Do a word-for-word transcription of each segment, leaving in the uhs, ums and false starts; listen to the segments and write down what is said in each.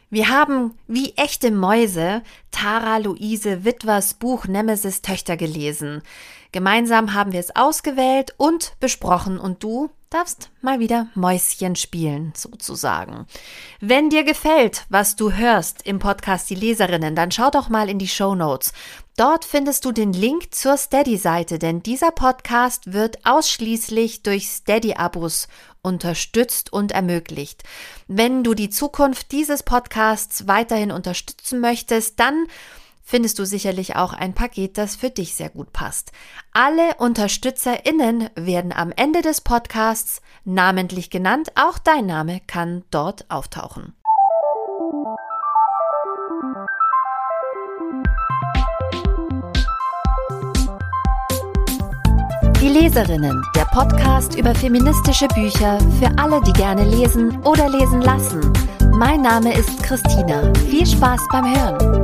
Wir haben wie echte Mäuse Tara Luise Witwers Buch Nemesis Töchter gelesen. Gemeinsam haben wir es ausgewählt und besprochen und du darfst mal wieder Mäuschen spielen, sozusagen. Wenn dir gefällt, was du hörst im Podcast Die Leserinnen, dann schau doch mal in die Shownotes. Dort findest du den Link zur Steady-Seite, denn dieser Podcast wird ausschließlich durch Steady-Abos unterstützt und ermöglicht. Wenn du die Zukunft dieses Podcasts weiterhin unterstützen möchtest, dann findest du sicherlich auch ein Paket, das für dich sehr gut passt. Alle UnterstützerInnen werden am Ende des Podcasts namentlich genannt. Auch dein Name kann dort auftauchen. Die Leserinnen, der Podcast über feministische Bücher für alle, die gerne lesen oder lesen lassen. Mein Name ist Christina. Viel Spaß beim Hören.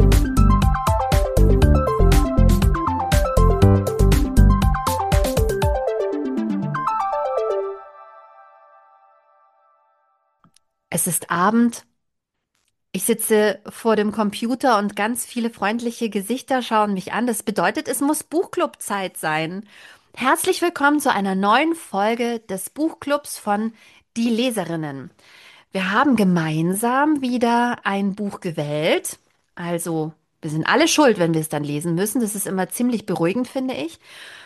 Es ist Abend. Ich sitze vor dem Computer und ganz viele freundliche Gesichter schauen mich an. Das bedeutet, es muss Buchclub-Zeit sein. Herzlich willkommen zu einer neuen Folge des Buchclubs von Die Leserinnen. Wir haben gemeinsam wieder ein Buch gewählt. Also, wir sind alle schuld, wenn wir es dann lesen müssen. Das ist immer ziemlich beruhigend, finde ich.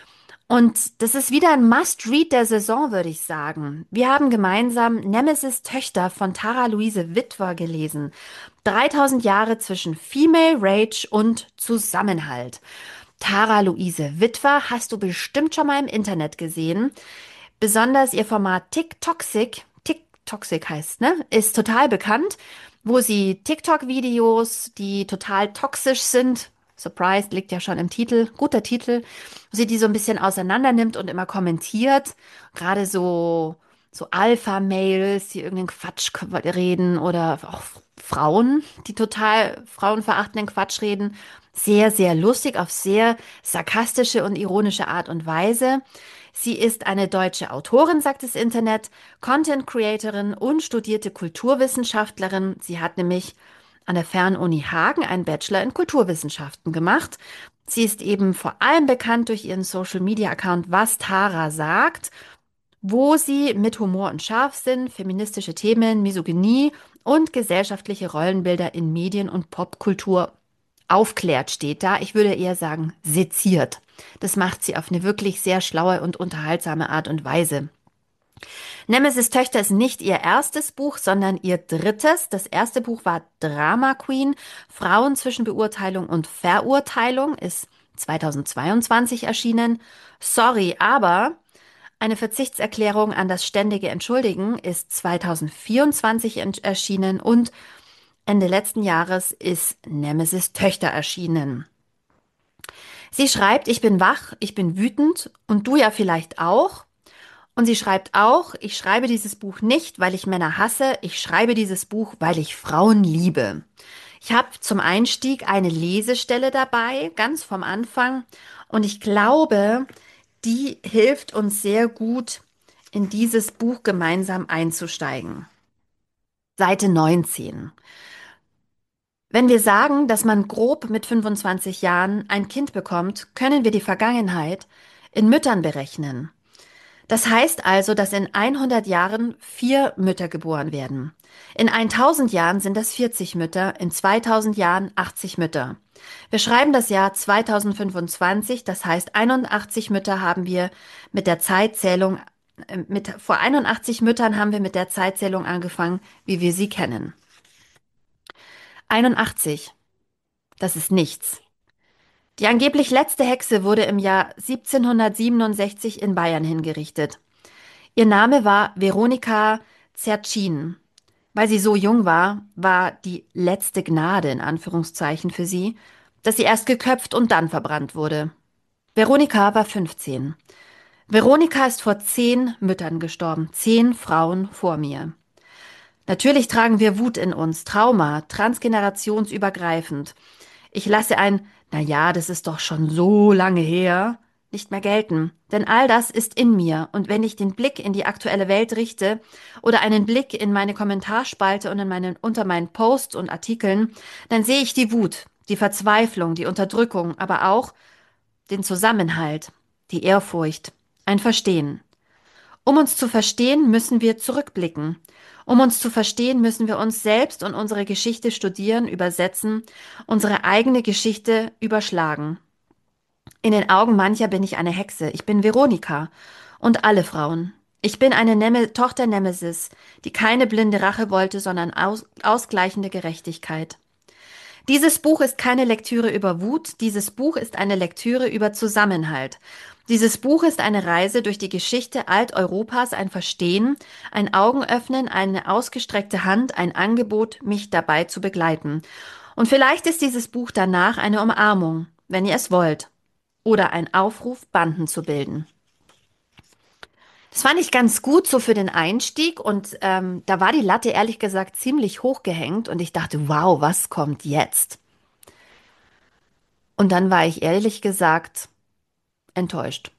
Und das ist wieder ein Must-Read der Saison, würde ich sagen. Wir haben gemeinsam Nemesis Töchter von Tara Luise Witwer gelesen. dreitausend Jahre zwischen Female Rage und Zusammenhalt. Tara Luise Witwer hast du bestimmt schon mal im Internet gesehen. Besonders ihr Format TikToxic, TikToxic heißt, ne, ist total bekannt, wo sie TikTok-Videos, die total toxisch sind, Surprise, liegt ja schon im Titel, guter Titel, wo sie die so ein bisschen auseinander nimmt und immer kommentiert. Gerade so, so Alpha-Mails, die irgendeinen Quatsch reden oder auch Frauen, die total frauenverachtenden Quatsch reden. Sehr, sehr lustig, auf sehr sarkastische und ironische Art und Weise. Sie ist eine deutsche Autorin, sagt das Internet, Content-Creatorin und studierte Kulturwissenschaftlerin. Sie hat nämlich an der Fernuni Hagen einen Bachelor in Kulturwissenschaften gemacht. Sie ist eben vor allem bekannt durch ihren Social-Media-Account Was Tara sagt, wo sie mit Humor und Scharfsinn feministische Themen, Misogynie und gesellschaftliche Rollenbilder in Medien und Popkultur aufklärt, steht da. Ich würde eher sagen, seziert. Das macht sie auf eine wirklich sehr schlaue und unterhaltsame Art und Weise. Nemesis Töchter ist nicht ihr erstes Buch, sondern ihr drittes. Das erste Buch war Drama Queen, Frauen zwischen Beurteilung und Verurteilung, ist zweitausendzweiundzwanzig erschienen. Sorry, aber eine Verzichtserklärung an das ständige Entschuldigen ist zweitausendvierundzwanzig erschienen und Ende letzten Jahres ist Nemesis Töchter erschienen. Sie schreibt, ich bin wach, ich bin wütend und du ja vielleicht auch. Und sie schreibt auch, ich schreibe dieses Buch nicht, weil ich Männer hasse, ich schreibe dieses Buch, weil ich Frauen liebe. Ich habe zum Einstieg eine Lesestelle dabei, ganz vom Anfang, und ich glaube, die hilft uns sehr gut, in dieses Buch gemeinsam einzusteigen. Seite neunzehn. Wenn wir sagen, dass man grob mit fünfundzwanzig Jahren ein Kind bekommt, können wir die Vergangenheit in Müttern berechnen. Das heißt also, dass in hundert Jahren vier Mütter geboren werden. In tausend Jahren sind das vierzig Mütter, in zweitausend Jahren achtzig Mütter. Wir schreiben das Jahr zweitausendfünfundzwanzig, das heißt einundachtzig Mütter haben wir mit der Zeitzählung, mit, vor einundachtzig Müttern haben wir mit der Zeitzählung angefangen, wie wir sie kennen. einundachtzig, das ist nichts. Die angeblich letzte Hexe wurde im Jahr siebzehnhundertsiebenundsechzig in Bayern hingerichtet. Ihr Name war Veronika Zercin. Weil sie so jung war, war die letzte Gnade in Anführungszeichen für sie, dass sie erst geköpft und dann verbrannt wurde. Veronika war fünfzehn. Veronika ist vor zehn Müttern gestorben, zehn Frauen vor mir. Natürlich tragen wir Wut in uns, Trauma, transgenerationsübergreifend. Ich lasse ein, na ja, das ist doch schon so lange her, nicht mehr gelten. Denn all das ist in mir. Und wenn ich den Blick in die aktuelle Welt richte oder einen Blick in meine Kommentarspalte und in meinen, unter meinen Posts und Artikeln, dann sehe ich die Wut, die Verzweiflung, die Unterdrückung, aber auch den Zusammenhalt, die Ehrfurcht, ein Verstehen. Um uns zu verstehen, müssen wir zurückblicken. Um uns zu verstehen, müssen wir uns selbst und unsere Geschichte studieren, übersetzen, unsere eigene Geschichte überschlagen. In den Augen mancher bin ich eine Hexe. Ich bin Veronika und alle Frauen. Ich bin eine Neme Tochter Nemesis, die keine blinde Rache wollte, sondern aus ausgleichende Gerechtigkeit. Dieses Buch ist keine Lektüre über Wut, dieses Buch ist eine Lektüre über Zusammenhalt. Dieses Buch ist eine Reise durch die Geschichte Alteuropas, ein Verstehen, ein Augenöffnen, eine ausgestreckte Hand, ein Angebot, mich dabei zu begleiten. Und vielleicht ist dieses Buch danach eine Umarmung, wenn ihr es wollt, oder ein Aufruf, Banden zu bilden. Das fand ich ganz gut so für den Einstieg und ähm, da war die Latte ehrlich gesagt ziemlich hoch gehängt und ich dachte, wow, was kommt jetzt? Und dann war ich ehrlich gesagt enttäuscht.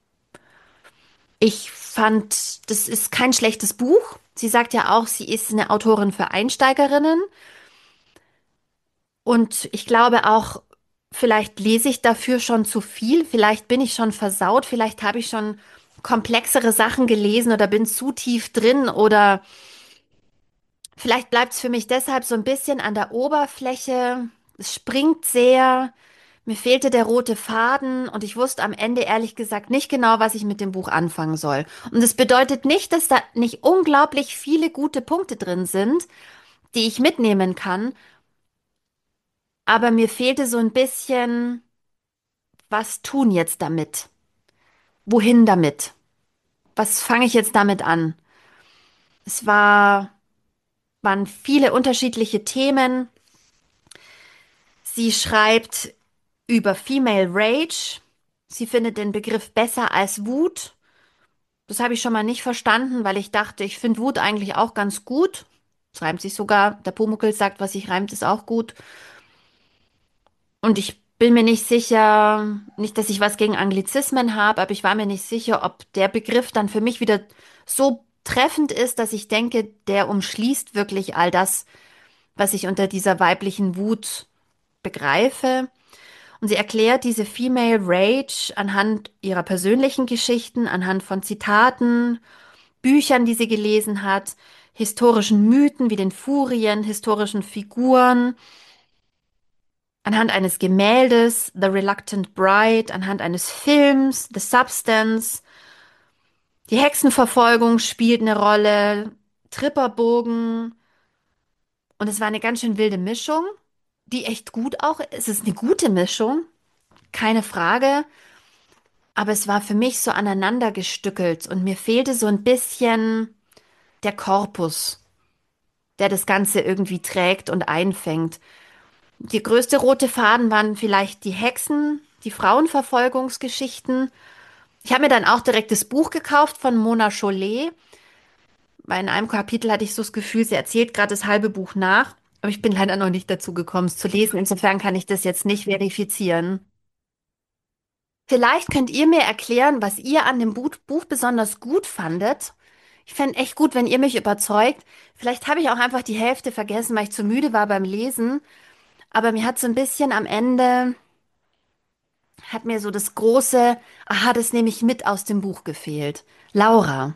Ich fand, das ist kein schlechtes Buch. Sie sagt ja auch, sie ist eine Autorin für Einsteigerinnen. Und ich glaube auch, vielleicht lese ich dafür schon zu viel. Vielleicht bin ich schon versaut. Vielleicht habe ich schon komplexere Sachen gelesen oder bin zu tief drin. Oder vielleicht bleibt es für mich deshalb so ein bisschen an der Oberfläche. Es springt sehr. Mir fehlte der rote Faden und ich wusste am Ende ehrlich gesagt nicht genau, was ich mit dem Buch anfangen soll. Und es bedeutet nicht, dass da nicht unglaublich viele gute Punkte drin sind, die ich mitnehmen kann, aber mir fehlte so ein bisschen, was tun jetzt damit? Wohin damit? Was fange ich jetzt damit an? Es war, waren viele unterschiedliche Themen. Sie schreibt über Female Rage. Sie findet den Begriff besser als Wut. Das habe ich schon mal nicht verstanden, weil ich dachte, ich finde Wut eigentlich auch ganz gut. Es reimt sich sogar. Der Pumuckl sagt, was sich reimt, ist auch gut. Und ich bin mir nicht sicher, nicht, dass ich was gegen Anglizismen habe, aber ich war mir nicht sicher, ob der Begriff dann für mich wieder so treffend ist, dass ich denke, der umschließt wirklich all das, was ich unter dieser weiblichen Wut begreife. Und sie erklärt diese Female Rage anhand ihrer persönlichen Geschichten, anhand von Zitaten, Büchern, die sie gelesen hat, historischen Mythen wie den Furien, historischen Figuren, anhand eines Gemäldes, The Reluctant Bride, anhand eines Films, The Substance. Die Hexenverfolgung spielt eine Rolle, Tripperbogen. Und es war eine ganz schön wilde Mischung, die echt gut auch, es ist eine gute Mischung, keine Frage. Aber es war für mich so aneinander gestückelt und mir fehlte so ein bisschen der Korpus, der das Ganze irgendwie trägt und einfängt. Die größte rote Faden waren vielleicht die Hexen, die Frauenverfolgungsgeschichten. Ich habe mir dann auch direkt das Buch gekauft von Mona Chollet, weil in einem Kapitel hatte ich so das Gefühl, sie erzählt gerade das halbe Buch nach, aber ich bin leider noch nicht dazu gekommen, es zu lesen. Insofern kann ich das jetzt nicht verifizieren. Vielleicht könnt ihr mir erklären, was ihr an dem Buch, Buch besonders gut fandet. Ich fände echt gut, wenn ihr mich überzeugt. Vielleicht habe ich auch einfach die Hälfte vergessen, weil ich zu müde war beim Lesen. Aber mir hat so ein bisschen am Ende, hat mir so das große, aha, das nehme ich mit aus dem Buch gefehlt. Laura.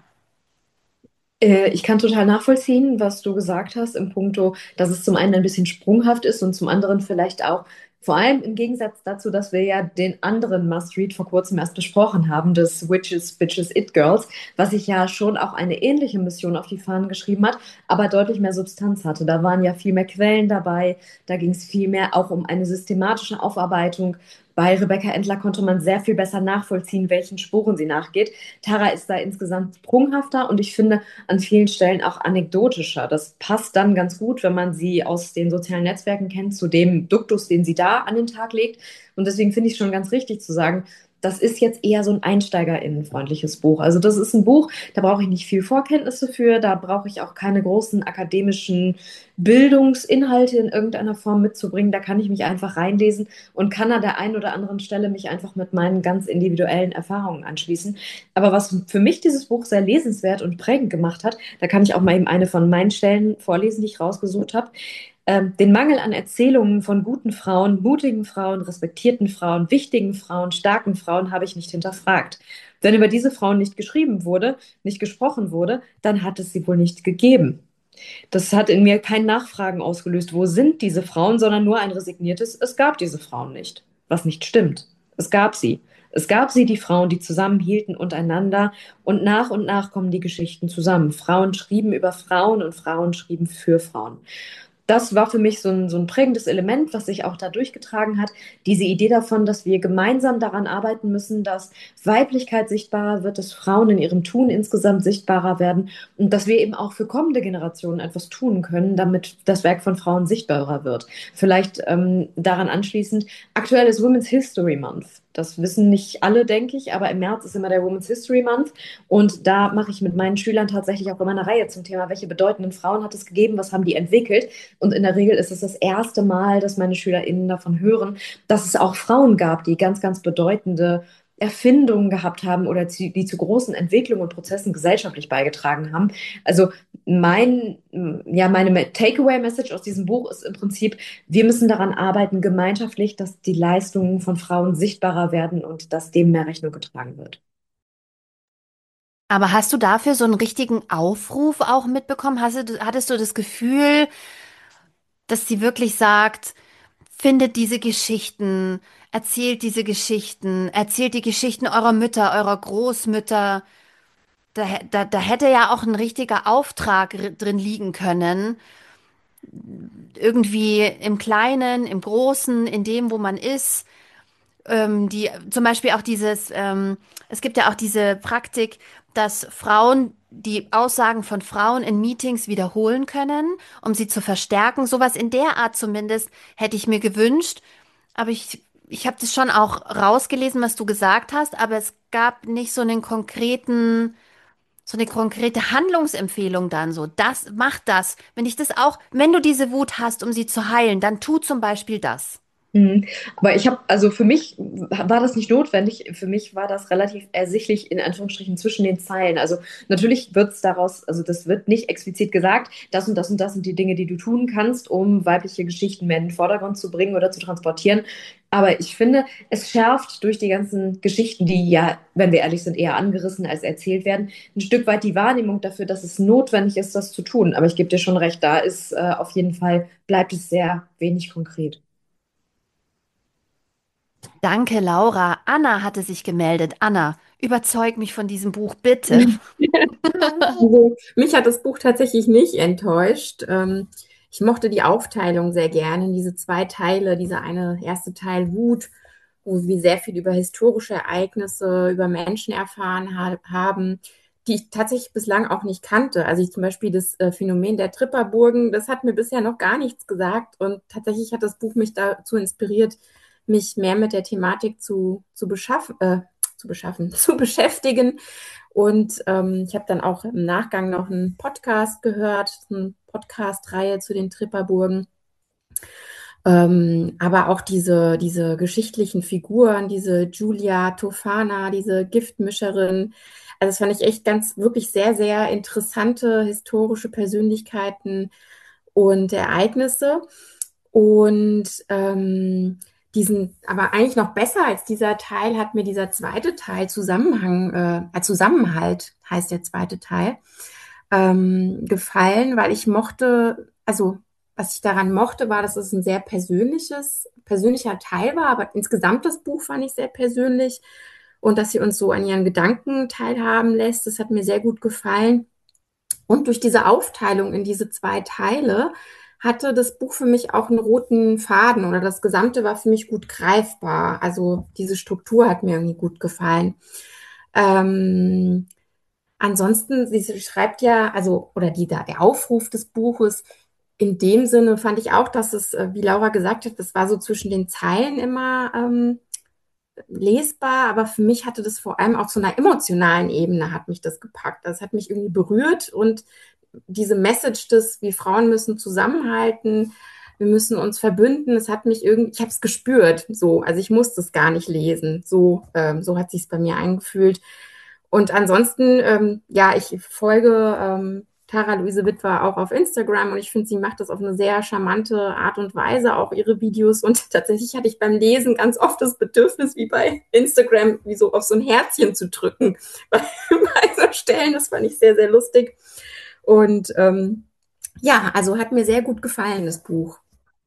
Äh, Ich kann total nachvollziehen, was du gesagt hast, im Punkto, dass es zum einen ein bisschen sprunghaft ist und zum anderen vielleicht auch, vor allem im Gegensatz dazu, dass wir ja den anderen Must-Read vor kurzem erst besprochen haben, das Witches, Bitches, It Girls, was sich ja schon auch eine ähnliche Mission auf die Fahnen geschrieben hat, aber deutlich mehr Substanz hatte. Da waren ja viel mehr Quellen dabei, da ging es viel mehr auch um eine systematische Aufarbeitung. Bei Rebecca Endler konnte man sehr viel besser nachvollziehen, welchen Spuren sie nachgeht. Tara ist da insgesamt sprunghafter und ich finde, an vielen Stellen auch anekdotischer. Das passt dann ganz gut, wenn man sie aus den sozialen Netzwerken kennt, zu dem Duktus, den sie da an den Tag legt. Und deswegen finde ich es schon ganz richtig zu sagen, das ist jetzt eher so ein einsteigerinnenfreundliches Buch. Also das ist ein Buch, da brauche ich nicht viel Vorkenntnisse für, da brauche ich auch keine großen akademischen Bildungsinhalte in irgendeiner Form mitzubringen. Da kann ich mich einfach reinlesen und kann an der einen oder anderen Stelle mich einfach mit meinen ganz individuellen Erfahrungen anschließen. Aber was für mich dieses Buch sehr lesenswert und prägend gemacht hat, da kann ich auch mal eben eine von meinen Stellen vorlesen, die ich rausgesucht habe. Ähm, den Mangel an Erzählungen von guten Frauen, mutigen Frauen, respektierten Frauen, wichtigen Frauen, starken Frauen habe ich nicht hinterfragt. Wenn über diese Frauen nicht geschrieben wurde, nicht gesprochen wurde, dann hat es sie wohl nicht gegeben. Das hat in mir kein Nachfragen ausgelöst, wo sind diese Frauen, sondern nur ein resigniertes, es gab diese Frauen nicht. Was nicht stimmt. Es gab sie. Es gab sie, die Frauen, die zusammenhielten untereinander und nach und nach kommen die Geschichten zusammen. Frauen schrieben über Frauen und Frauen schrieben für Frauen. Das war für mich so ein, so ein prägendes Element, was sich auch da durchgetragen hat. Diese Idee davon, dass wir gemeinsam daran arbeiten müssen, dass Weiblichkeit sichtbarer wird, dass Frauen in ihrem Tun insgesamt sichtbarer werden und dass wir eben auch für kommende Generationen etwas tun können, damit das Werk von Frauen sichtbarer wird. Vielleicht ähm, daran anschließend, aktuell ist Women's History Month. Das wissen nicht alle, denke ich, aber im März ist immer der Women's History Month und da mache ich mit meinen Schülern tatsächlich auch immer eine Reihe zum Thema, welche bedeutenden Frauen hat es gegeben, was haben die entwickelt. Und in der Regel ist es das erste Mal, dass meine SchülerInnen davon hören, dass es auch Frauen gab, die ganz, ganz bedeutende Erfindungen gehabt haben oder die, die zu großen Entwicklungen und Prozessen gesellschaftlich beigetragen haben. Also mein, ja, meine Takeaway-Message aus diesem Buch ist im Prinzip, wir müssen daran arbeiten, gemeinschaftlich, dass die Leistungen von Frauen sichtbarer werden und dass dem mehr Rechnung getragen wird. Aber hast du dafür so einen richtigen Aufruf auch mitbekommen? Hast du, hattest du das Gefühl, dass sie wirklich sagt, findet diese Geschichten, erzählt diese Geschichten, erzählt die Geschichten eurer Mütter, eurer Großmütter? Da, hä- da, da hätte ja auch ein richtiger Auftrag r- drin liegen können. Irgendwie im Kleinen, im Großen, in dem, wo man ist. Ähm, die, zum Beispiel auch dieses, ähm, es gibt ja auch diese Praktik, dass Frauen die Aussagen von Frauen in Meetings wiederholen können, um sie zu verstärken. Sowas in der Art zumindest hätte ich mir gewünscht. Aber ich, ich habe das schon auch rausgelesen, was du gesagt hast, aber es gab nicht so einen konkreten, so eine konkrete Handlungsempfehlung dann so. Das, mach das. Wenn ich das auch, wenn du diese Wut hast, um sie zu heilen, dann tu zum Beispiel das. Mhm. Aber ich habe, also für mich war das nicht notwendig. Für mich war das relativ ersichtlich in Anführungsstrichen zwischen den Zeilen. Also natürlich wird es daraus, also das wird nicht explizit gesagt, das und das und das sind die Dinge, die du tun kannst, um weibliche Geschichten mehr in den Vordergrund zu bringen oder zu transportieren. Aber ich finde, es schärft durch die ganzen Geschichten, die ja, wenn wir ehrlich sind, eher angerissen als erzählt werden, ein Stück weit die Wahrnehmung dafür, dass es notwendig ist, das zu tun. Aber ich gebe dir schon recht, da ist äh, auf jeden Fall, bleibt es sehr wenig konkret. Danke, Laura. Anna hatte sich gemeldet. Anna, überzeug mich von diesem Buch, bitte. Also, mich hat das Buch tatsächlich nicht enttäuscht. Ähm, ich mochte die Aufteilung sehr gerne in diese zwei Teile. Dieser eine erste Teil Wut, wo wir sehr viel über historische Ereignisse, über Menschen erfahren ha haben, die ich tatsächlich bislang auch nicht kannte. Also ich zum Beispiel das äh, Phänomen der Tripperburgen, das hat mir bisher noch gar nichts gesagt. Und tatsächlich hat das Buch mich dazu inspiriert, mich mehr mit der Thematik zu, zu beschaffen, äh, zu beschaffen, zu beschäftigen. Und ähm, ich habe dann auch im Nachgang noch einen Podcast gehört, eine Podcast-Reihe zu den Tripperburgen. Ähm, aber auch diese, diese geschichtlichen Figuren, diese Julia Tofana, diese Giftmischerin. Also das fand ich echt ganz, wirklich sehr, sehr interessante historische Persönlichkeiten und Ereignisse. Und ähm, diesen, aber eigentlich noch besser als dieser Teil hat mir dieser zweite Teil Zusammenhang, äh, Zusammenhalt heißt der zweite Teil, ähm, gefallen, weil ich mochte, also was ich daran mochte, war, dass es ein sehr persönliches, persönlicher Teil war, aber insgesamt das Buch fand ich sehr persönlich und dass sie uns so an ihren Gedanken teilhaben lässt, das hat mir sehr gut gefallen. Und durch diese Aufteilung in diese zwei Teile hatte das Buch für mich auch einen roten Faden oder das Gesamte war für mich gut greifbar. Also diese Struktur hat mir irgendwie gut gefallen. Ähm, Ansonsten, sie schreibt ja, also, oder die, da, der Aufruf des Buches, in dem Sinne fand ich auch, dass es, äh, wie Laura gesagt hat, das war so zwischen den Zeilen immer ähm, lesbar, aber für mich hatte das vor allem auf so einer emotionalen Ebene hat mich das gepackt. Das hat mich irgendwie berührt und diese Message des, wir Frauen müssen zusammenhalten, wir müssen uns verbünden, es hat mich irgendwie, ich habe es gespürt, so, also ich musste es gar nicht lesen, so, ähm, so hat sich es bei mir eingefühlt. Und ansonsten, ähm, ja, ich folge ähm, Tara Luise Witwer auch auf Instagram und ich finde, sie macht das auf eine sehr charmante Art und Weise, auch ihre Videos. Und tatsächlich hatte ich beim Lesen ganz oft das Bedürfnis, wie bei Instagram, wie so auf so ein Herzchen zu drücken. Bei, bei so Stellen, das fand ich sehr, sehr lustig. Und ähm, ja, also hat mir sehr gut gefallen, das Buch.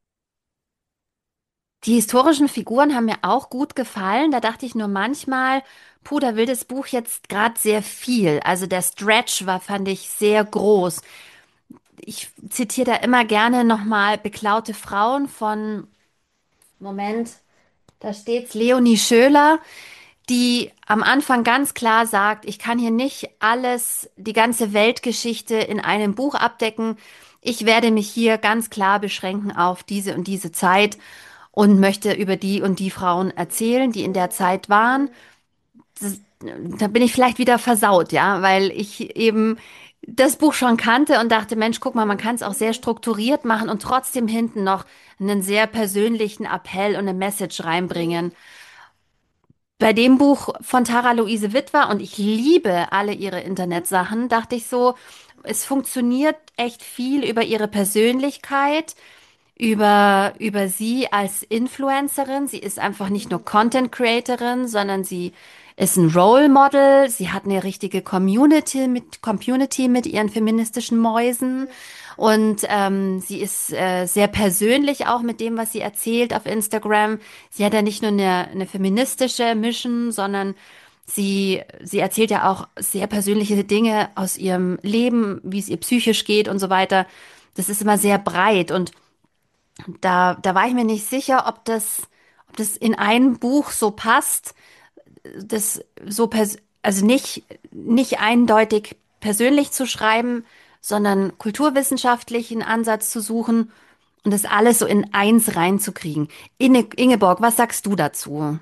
Die historischen Figuren haben mir auch gut gefallen. Da dachte ich nur manchmal, puh, da will das Buch jetzt gerade sehr viel. Also der Stretch war, fand ich, sehr groß. Ich zitiere da immer gerne nochmal Beklaute Frauen von, Moment, da steht's, Leonie Schöler, die am Anfang ganz klar sagt, ich kann hier nicht alles, die ganze Weltgeschichte in einem Buch abdecken. Ich werde mich hier ganz klar beschränken auf diese und diese Zeit und möchte über die und die Frauen erzählen, die in der Zeit waren. Das, da bin ich vielleicht wieder versaut, ja, weil ich eben das Buch schon kannte und dachte, Mensch, guck mal, man kann es auch sehr strukturiert machen und trotzdem hinten noch einen sehr persönlichen Appell und eine Message reinbringen. Bei dem Buch von Tara Luise Witwer, und ich liebe alle ihre Internetsachen, dachte ich so, es funktioniert echt viel über ihre Persönlichkeit, über, über sie als Influencerin. Sie ist einfach nicht nur Content Creatorin, sondern sie ist ein Role Model. Sie hat eine richtige Community mit, Community mit ihren feministischen Mäusen. Und ähm, sie ist äh, sehr persönlich auch mit dem, was sie erzählt auf Instagram. Sie hat ja nicht nur eine, eine feministische Mission, sondern sie, sie erzählt ja auch sehr persönliche Dinge aus ihrem Leben, wie es ihr psychisch geht und so weiter. Das ist immer sehr breit und da, da war ich mir nicht sicher, ob das, ob das in ein Buch so passt, das so pers also nicht, nicht eindeutig persönlich zu schreiben, sondern kulturwissenschaftlichen Ansatz zu suchen und das alles so in eins reinzukriegen. Inge, Ingeborg, was sagst du dazu?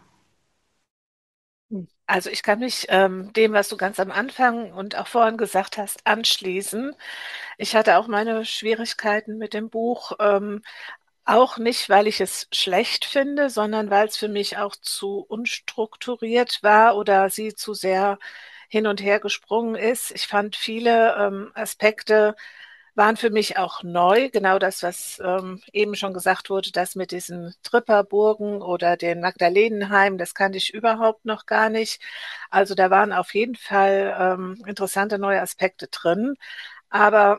Also ich kann mich ähm, dem, was du ganz am Anfang und auch vorhin gesagt hast, anschließen. Ich hatte auch meine Schwierigkeiten mit dem Buch, ähm, auch nicht, weil ich es schlecht finde, sondern weil es für mich auch zu unstrukturiert war oder sie zu sehr hin und her gesprungen ist. Ich fand viele ähm, Aspekte waren für mich auch neu. Genau das, was ähm, eben schon gesagt wurde, das mit diesen Tripperburgen oder den Magdalenenheim, das kannte ich überhaupt noch gar nicht. Also da waren auf jeden Fall ähm, interessante neue Aspekte drin. Aber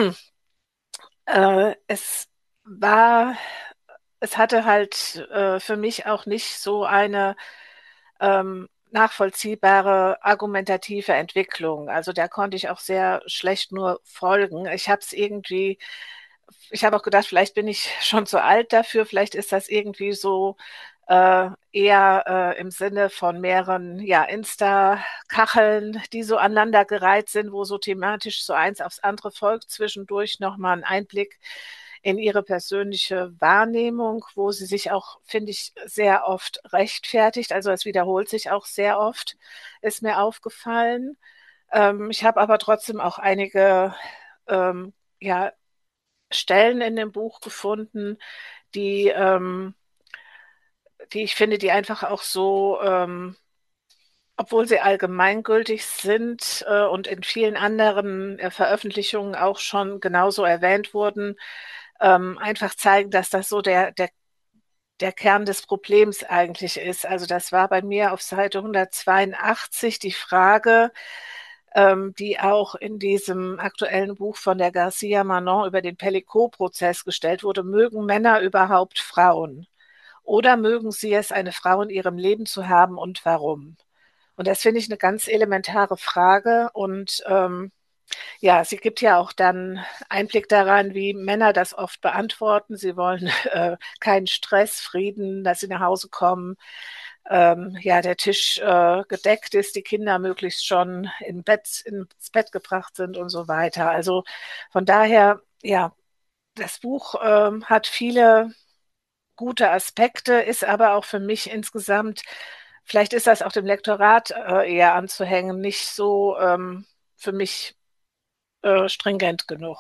äh, es war, es hatte halt äh, für mich auch nicht so eine ähm, nachvollziehbare argumentative Entwicklung. Also da konnte ich auch sehr schlecht nur folgen. Ich habe es irgendwie, ich habe auch gedacht, vielleicht bin ich schon zu alt dafür, vielleicht ist das irgendwie so äh, eher äh, im Sinne von mehreren ja, Insta-Kacheln, die so aneinandergereiht sind, wo so thematisch so eins aufs andere folgt, zwischendurch nochmal ein Einblick in ihre persönliche Wahrnehmung, wo sie sich auch, finde ich, sehr oft rechtfertigt. Also es wiederholt sich auch sehr oft, ist mir aufgefallen. Ähm, ich habe aber trotzdem auch einige ähm, ja, Stellen in dem Buch gefunden, die, ähm, die ich finde, die einfach auch so, ähm, obwohl sie allgemeingültig sind äh, und in vielen anderen äh, Veröffentlichungen auch schon genauso erwähnt wurden, ähm, einfach zeigen, dass das so der, der, der Kern des Problems eigentlich ist. Also das war bei mir auf Seite hundertzweiundachtzig die Frage, ähm, die auch in diesem aktuellen Buch von der Garcia Manon über den Pellicot-Prozess gestellt wurde. Mögen Männer überhaupt Frauen? Oder mögen sie es, eine Frau in ihrem Leben zu haben und warum? Und das finde ich eine ganz elementare Frage. Und ähm, ja, sie gibt ja auch dann Einblick daran, wie Männer das oft beantworten. Sie wollen äh, keinen Stress, Frieden, dass sie nach Hause kommen, ähm, ja, der Tisch äh, gedeckt ist, die Kinder möglichst schon in Bett, ins Bett gebracht sind und so weiter. Also von daher, ja, das Buch ähm, hat viele gute Aspekte, ist aber auch für mich insgesamt Vielleicht ist das auch dem Lektorat äh, eher anzuhängen, nicht so ähm, für mich äh, stringent genug.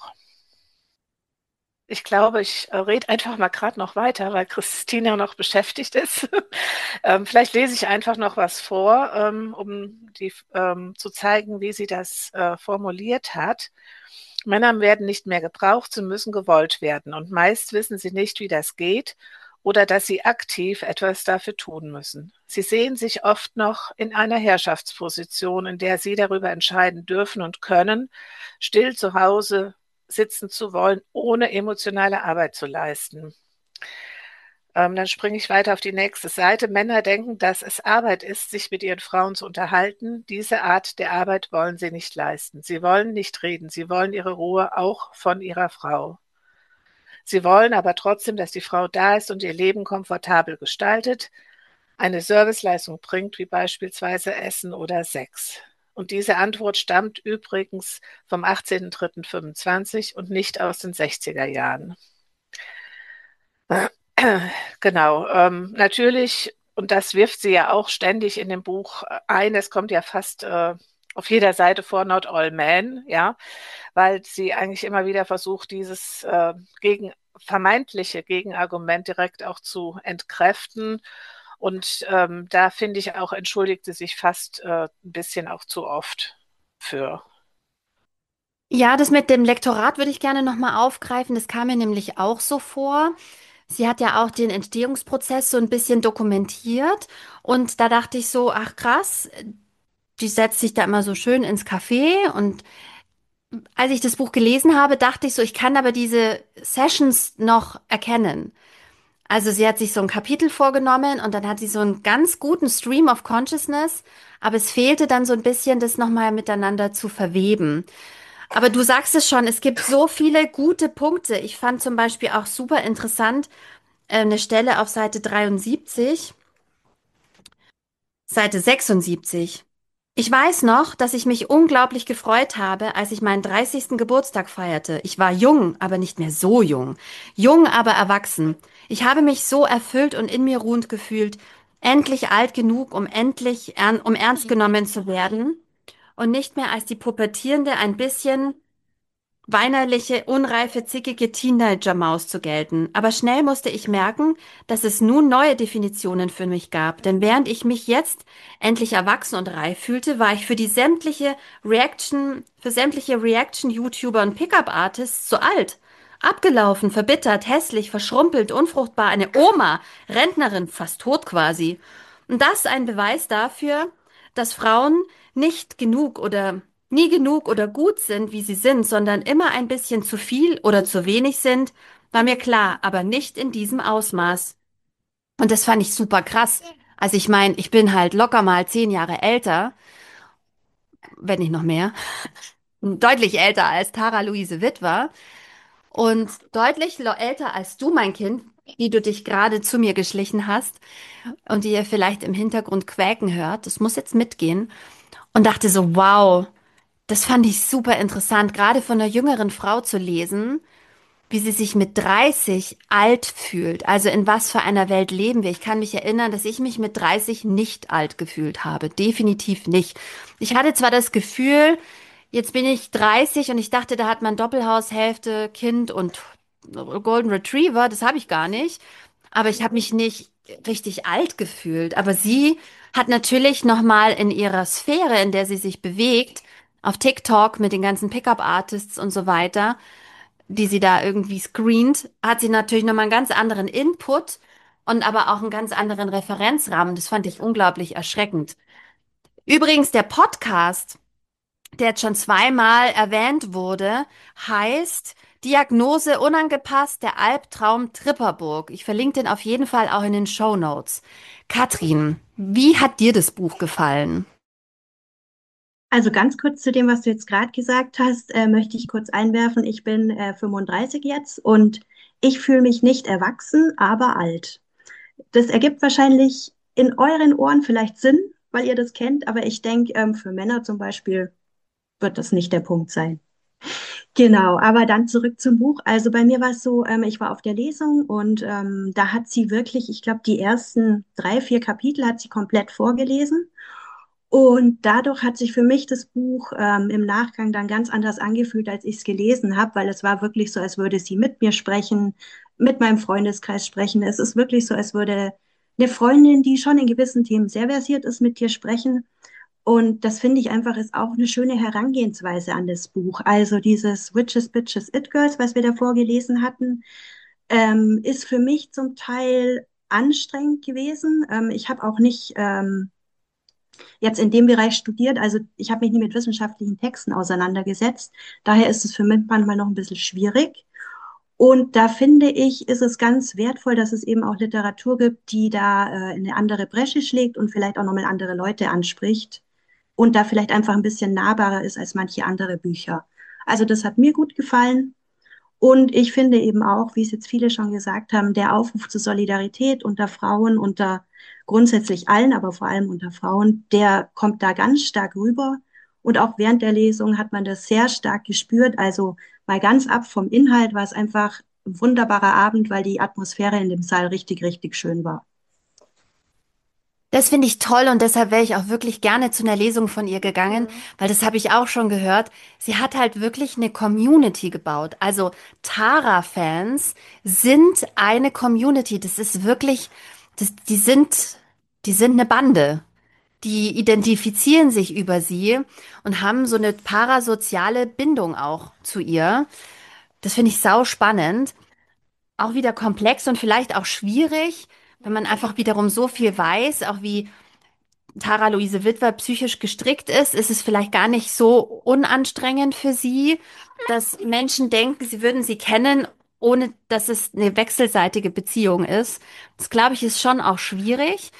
Ich glaube, ich äh, rede einfach mal gerade noch weiter, weil Christina noch beschäftigt ist. ähm, vielleicht lese ich einfach noch was vor, ähm, um die, ähm, zu zeigen, wie sie das äh, formuliert hat. Männer werden nicht mehr gebraucht, sie müssen gewollt werden. Und meist wissen sie nicht, wie das geht oder dass sie aktiv etwas dafür tun müssen. Sie sehen sich oft noch in einer Herrschaftsposition, in der sie darüber entscheiden dürfen und können, still zu Hause sitzen zu wollen, ohne emotionale Arbeit zu leisten. Ähm, dann springe ich weiter auf die nächste Seite. Männer denken, dass es Arbeit ist, sich mit ihren Frauen zu unterhalten. Diese Art der Arbeit wollen sie nicht leisten. Sie wollen nicht reden. Sie wollen ihre Ruhe auch von ihrer Frau. Sie wollen aber trotzdem, dass die Frau da ist und ihr Leben komfortabel gestaltet, eine Serviceleistung bringt, wie beispielsweise Essen oder Sex. Und diese Antwort stammt übrigens vom achtzehnten dritten fünfundzwanzig und nicht aus den sechziger Jahren. Genau, ähm, natürlich, und das wirft sie ja auch ständig in dem Buch ein, es kommt ja fast äh, auf jeder Seite vor, not all men, ja, weil sie eigentlich immer wieder versucht, dieses äh, gegen, vermeintliche Gegenargument direkt auch zu entkräften. Und ähm, da finde ich auch, entschuldigt sie sich fast äh, ein bisschen auch zu oft für. Ja, das mit dem Lektorat würde ich gerne nochmal aufgreifen. Das kam mir nämlich auch so vor. Sie hat ja auch den Entstehungsprozess so ein bisschen dokumentiert. Und da dachte ich so, ach krass, die setzt sich da immer so schön ins Café. Und als ich das Buch gelesen habe, dachte ich so, ich kann aber diese Sessions noch erkennen. Also sie hat sich so ein Kapitel vorgenommen und dann hat sie so einen ganz guten Stream of Consciousness, aber es fehlte dann so ein bisschen, das nochmal miteinander zu verweben. Aber du sagst es schon, es gibt so viele gute Punkte. Ich fand zum Beispiel auch super interessant, äh, eine Stelle auf Seite dreiundsiebzig, Seite sechsundsiebzig. Ich weiß noch, dass ich mich unglaublich gefreut habe, als ich meinen dreißigsten Geburtstag feierte. Ich war jung, aber nicht mehr so jung. Jung, aber erwachsen. Ich habe mich so erfüllt und in mir ruhend gefühlt, endlich alt genug, um endlich ern um ernst genommen zu werden und nicht mehr als die pubertierende, ein bisschen weinerliche, unreife, zickige Teenager-Maus zu gelten. Aber schnell musste ich merken, dass es nun neue Definitionen für mich gab. Denn während ich mich jetzt endlich erwachsen und reif fühlte, war ich für die sämtliche Reaction, für sämtliche Reaction-YouTuber und Pickup-Artists zu alt. Abgelaufen, verbittert, hässlich, verschrumpelt, unfruchtbar, eine Oma, Rentnerin, fast tot quasi. Und das ein Beweis dafür, dass Frauen nicht genug oder nie genug oder gut sind, wie sie sind, sondern immer ein bisschen zu viel oder zu wenig sind, war mir klar, aber nicht in diesem Ausmaß. Und das fand ich super krass. Also ich meine, ich bin halt locker mal zehn Jahre älter, wenn nicht noch mehr, deutlich älter als Tara Luise Witwer und deutlich lo- älter als du, mein Kind, die du dich gerade zu mir geschlichen hast und die ihr vielleicht im Hintergrund quäken hört. Das muss jetzt mitgehen. Und dachte so, wow. Das fand ich super interessant, gerade von einer jüngeren Frau zu lesen, wie sie sich mit dreißig alt fühlt. Also in was für einer Welt leben wir? Ich kann mich erinnern, dass ich mich mit dreißig nicht alt gefühlt habe. Definitiv nicht. Ich hatte zwar das Gefühl, jetzt bin ich dreißig und ich dachte, da hat man Doppelhaushälfte, Kind und Golden Retriever. Das habe ich gar nicht. Aber ich habe mich nicht richtig alt gefühlt. Aber sie hat natürlich noch mal in ihrer Sphäre, in der sie sich bewegt, auf TikTok mit den ganzen Pickup-Artists und so weiter, die sie da irgendwie screent, hat sie natürlich nochmal einen ganz anderen Input und aber auch einen ganz anderen Referenzrahmen. Das fand ich unglaublich erschreckend. Übrigens, der Podcast, der jetzt schon zweimal erwähnt wurde, heißt Diagnose unangepasst, der Albtraum Tripperburg. Ich verlinke den auf jeden Fall auch in den Show Notes. Katrin, wie hat dir das Buch gefallen? Also ganz kurz zu dem, was du jetzt gerade gesagt hast, äh, möchte ich kurz einwerfen. Ich bin äh, fünfunddreißig jetzt und ich fühle mich nicht erwachsen, aber alt. Das ergibt wahrscheinlich in euren Ohren vielleicht Sinn, weil ihr das kennt, aber ich denke, ähm, für Männer zum Beispiel wird das nicht der Punkt sein. Genau, aber dann zurück zum Buch. Also bei mir war es so, ähm, ich war auf der Lesung und ähm, da hat sie wirklich, ich glaube, die ersten drei, vier Kapitel hat sie komplett vorgelesen. Und dadurch hat sich für mich das Buch ähm, im Nachgang dann ganz anders angefühlt, als ich es gelesen habe, weil es war wirklich so, als würde sie mit mir sprechen, mit meinem Freundeskreis sprechen. Es ist wirklich so, als würde eine Freundin, die schon in gewissen Themen sehr versiert ist, mit dir sprechen. Und das finde ich einfach ist auch eine schöne Herangehensweise an das Buch. Also dieses Witches, Bitches, It Girls, was wir davor gelesen hatten, ähm, ist für mich zum Teil anstrengend gewesen. Ähm, ich habe auch nicht ähm, jetzt in dem Bereich studiert, also ich habe mich nie mit wissenschaftlichen Texten auseinandergesetzt. Daher ist es für mich manchmal noch ein bisschen schwierig. Und da finde ich, ist es ganz wertvoll, dass es eben auch Literatur gibt, die da äh, in eine andere Bresche schlägt und vielleicht auch nochmal andere Leute anspricht und da vielleicht einfach ein bisschen nahbarer ist als manche andere Bücher. Also das hat mir gut gefallen. Und ich finde eben auch, wie es jetzt viele schon gesagt haben, der Aufruf zur Solidarität unter Frauen, unter grundsätzlich allen, aber vor allem unter Frauen, der kommt da ganz stark rüber. Und auch während der Lesung hat man das sehr stark gespürt. Also mal ganz ab vom Inhalt war es einfach ein wunderbarer Abend, weil die Atmosphäre in dem Saal richtig, richtig schön war. Das finde ich toll und deshalb wäre ich auch wirklich gerne zu einer Lesung von ihr gegangen, Mhm. weil das habe ich auch schon gehört. Sie hat halt wirklich eine Community gebaut. Also Tara-Fans sind eine Community. Das ist wirklich, das, die sind, die sind eine Bande. Die identifizieren sich über sie und haben so eine parasoziale Bindung auch zu ihr. Das finde ich sau spannend. Auch wieder komplex und vielleicht auch schwierig, wenn man einfach wiederum so viel weiß, auch wie Tara Luise Witwer psychisch gestrickt ist, ist es vielleicht gar nicht so unanstrengend für sie, dass Menschen denken, sie würden sie kennen, ohne dass es eine wechselseitige Beziehung ist. Das glaube ich ist schon auch schwierig.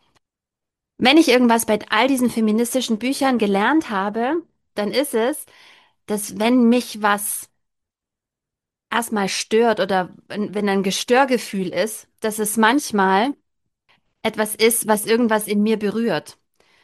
Wenn ich irgendwas bei all diesen feministischen Büchern gelernt habe, dann ist es, dass wenn mich was erstmal stört oder wenn, wenn ein Gestörgefühl ist, dass es manchmal etwas ist, was irgendwas in mir berührt.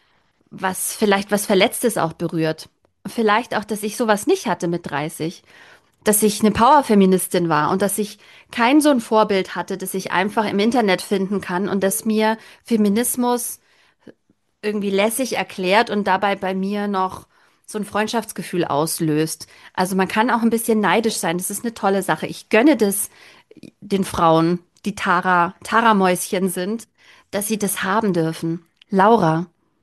Was vielleicht was Verletztes auch berührt. Vielleicht auch, dass ich sowas nicht hatte mit dreißig, dass ich eine Powerfeministin war und dass ich kein so ein Vorbild hatte, das ich einfach im Internet finden kann und dass mir Feminismus irgendwie lässig erklärt und dabei bei mir noch so ein Freundschaftsgefühl auslöst. Also man kann auch ein bisschen neidisch sein. Das ist eine tolle Sache. Ich gönne das den Frauen, die Tara, Tara-Mäuschen sind, dass sie das haben dürfen. Laura.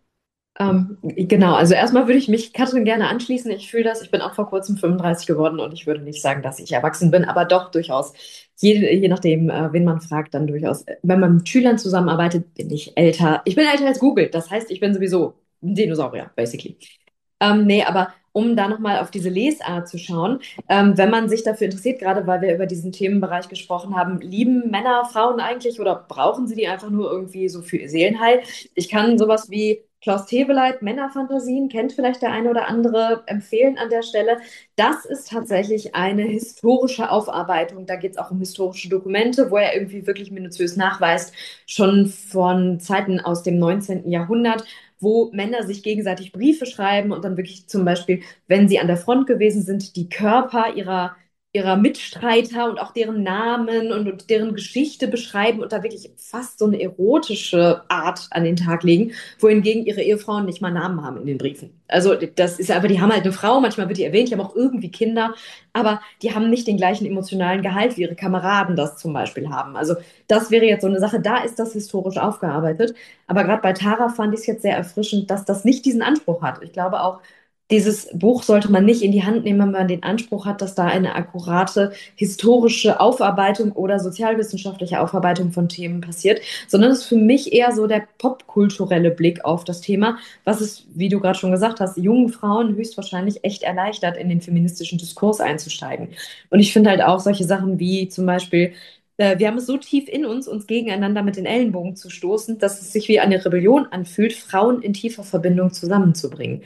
Ähm, genau, also erstmal würde ich mich Katrin gerne anschließen. Ich fühle das, ich bin auch vor kurzem fünfunddreißig geworden und ich würde nicht sagen, dass ich erwachsen bin, aber doch durchaus. Je, je nachdem, äh, wen man fragt, dann durchaus. Wenn man mit Schülern zusammenarbeitet, bin ich älter. Ich bin älter als Google, das heißt, ich bin sowieso ein Dinosaurier, basically. Ähm, nee, aber um da nochmal auf diese Lesart zu schauen, ähm, wenn man sich dafür interessiert, gerade weil wir über diesen Themenbereich gesprochen haben, lieben Männer Frauen eigentlich oder brauchen sie die einfach nur irgendwie so für ihr Seelenheil? Ich kann sowas wie Klaus Teweleit, Männerfantasien, kennt vielleicht der eine oder andere, empfehlen an der Stelle. Das ist tatsächlich eine historische Aufarbeitung. Da geht es auch um historische Dokumente, wo er irgendwie wirklich minutiös nachweist, schon von Zeiten aus dem neunzehnten. Jahrhundert, wo Männer sich gegenseitig Briefe schreiben und dann wirklich zum Beispiel, wenn sie an der Front gewesen sind, die Körper ihrer, ihrer Mitstreiter und auch deren Namen und, und deren Geschichte beschreiben und da wirklich fast so eine erotische Art an den Tag legen, wohingegen ihre Ehefrauen nicht mal Namen haben in den Briefen. Also das ist aber, die haben halt eine Frau, manchmal wird die erwähnt, die haben auch irgendwie Kinder, aber die haben nicht den gleichen emotionalen Gehalt, wie ihre Kameraden das zum Beispiel haben. Also das wäre jetzt so eine Sache, da ist das historisch aufgearbeitet. Aber gerade bei Tara fand ich es jetzt sehr erfrischend, dass das nicht diesen Anspruch hat. Ich glaube auch, dieses Buch sollte man nicht in die Hand nehmen, wenn man den Anspruch hat, dass da eine akkurate historische Aufarbeitung oder sozialwissenschaftliche Aufarbeitung von Themen passiert, sondern es ist für mich eher so der popkulturelle Blick auf das Thema, was es, wie du gerade schon gesagt hast, jungen Frauen höchstwahrscheinlich echt erleichtert, in den feministischen Diskurs einzusteigen. Und ich finde halt auch solche Sachen wie zum Beispiel äh, wir haben es so tief in uns, uns gegeneinander mit den Ellenbogen zu stoßen, dass es sich wie eine Rebellion anfühlt, Frauen in tiefer Verbindung zusammenzubringen.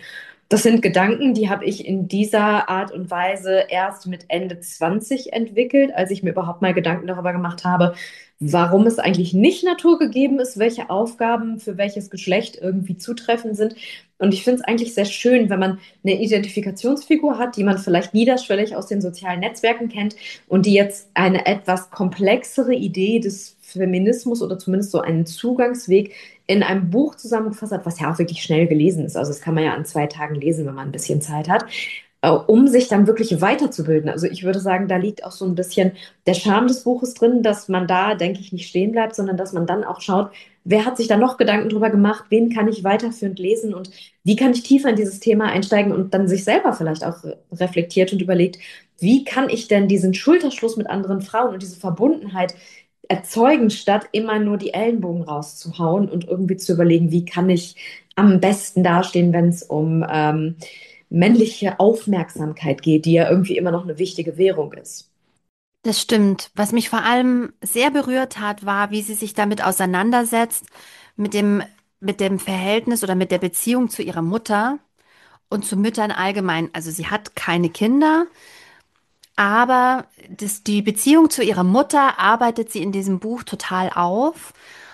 Das sind Gedanken, die habe ich in dieser Art und Weise erst mit Ende zwanzig entwickelt, als ich mir überhaupt mal Gedanken darüber gemacht habe, warum es eigentlich nicht naturgegeben ist, welche Aufgaben für welches Geschlecht irgendwie zutreffend sind. Und ich finde es eigentlich sehr schön, wenn man eine Identifikationsfigur hat, die man vielleicht niederschwellig aus den sozialen Netzwerken kennt und die jetzt eine etwas komplexere Idee des Feminismus oder zumindest so einen Zugangsweg in einem Buch zusammengefasst hat, was ja auch wirklich schnell gelesen ist. Also das kann man ja an zwei Tagen lesen, wenn man ein bisschen Zeit hat, äh, um sich dann wirklich weiterzubilden. Also ich würde sagen, da liegt auch so ein bisschen der Charme des Buches drin, dass man da, denke ich, nicht stehen bleibt, sondern dass man dann auch schaut, wer hat sich da noch Gedanken drüber gemacht, wen kann ich weiterführend lesen und wie kann ich tiefer in dieses Thema einsteigen und dann sich selber vielleicht auch reflektiert und überlegt, wie kann ich denn diesen Schulterschluss mit anderen Frauen und diese Verbundenheit erzeugen, statt immer nur die Ellenbogen rauszuhauen und irgendwie zu überlegen, wie kann ich am besten dastehen, wenn es um ähm, männliche Aufmerksamkeit geht, die ja irgendwie immer noch eine wichtige Währung ist. Das stimmt. Was mich vor allem sehr berührt hat, war, wie sie sich damit auseinandersetzt, mit dem, mit dem Verhältnis oder mit der Beziehung zu ihrer Mutter und zu Müttern allgemein. Also sie hat keine Kinder, aber das, die Beziehung zu ihrer Mutter arbeitet sie in diesem Buch total auf.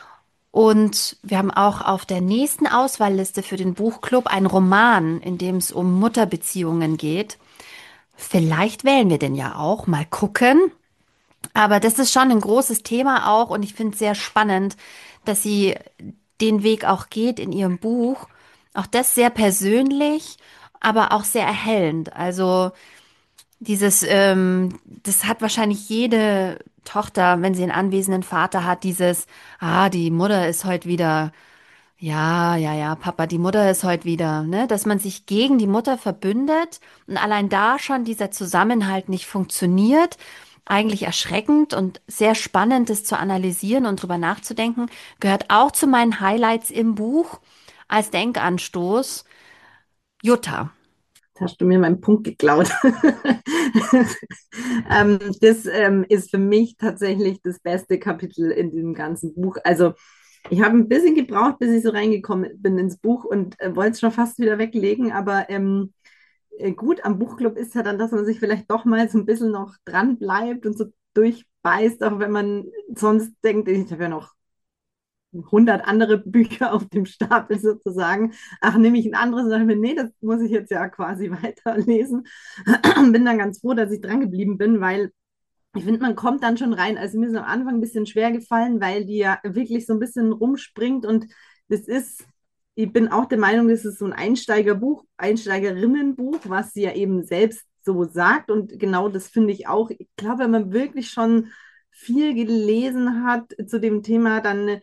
Und wir haben auch auf der nächsten Auswahlliste für den Buchclub einen Roman, in dem es um Mutterbeziehungen geht. Vielleicht wählen wir den ja auch, mal gucken. Aber das ist schon ein großes Thema auch und ich finde es sehr spannend, dass sie den Weg auch geht in ihrem Buch. Auch das sehr persönlich, aber auch sehr erhellend. Also dieses, ähm, das hat wahrscheinlich jede Tochter, wenn sie einen anwesenden Vater hat, dieses, ah, die Mutter ist heute wieder, ja, ja, ja, Papa, die Mutter ist heute wieder, ne, dass man sich gegen die Mutter verbündet und allein da schon dieser Zusammenhalt nicht funktioniert. Eigentlich erschreckend und sehr spannend, das zu analysieren und drüber nachzudenken, gehört auch zu meinen Highlights im Buch als Denkanstoß. Jutta. Hast du mir meinen Punkt geklaut. ähm, das ähm, ist für mich tatsächlich das beste Kapitel in diesem ganzen Buch. Also ich habe ein bisschen gebraucht, bis ich so reingekommen bin ins Buch und äh, wollte es schon fast wieder weglegen, aber ähm, äh, gut am Buchclub ist ja dann, dass man sich vielleicht doch mal so ein bisschen noch dran bleibt und so durchbeißt, auch wenn man sonst denkt, ich habe ja noch hundert andere Bücher auf dem Stapel sozusagen. Ach, nehme ich ein anderes und sage mir, nee, das muss ich jetzt ja quasi weiterlesen. Bin dann ganz froh, dass ich dran geblieben bin, weil ich finde, man kommt dann schon rein. Also mir ist am Anfang ein bisschen schwer gefallen, weil die ja wirklich so ein bisschen rumspringt und das ist, ich bin auch der Meinung, das ist so ein Einsteigerbuch, Einsteigerinnenbuch, was sie ja eben selbst so sagt und genau das finde ich auch. Ich glaube, wenn man wirklich schon viel gelesen hat zu dem Thema, dann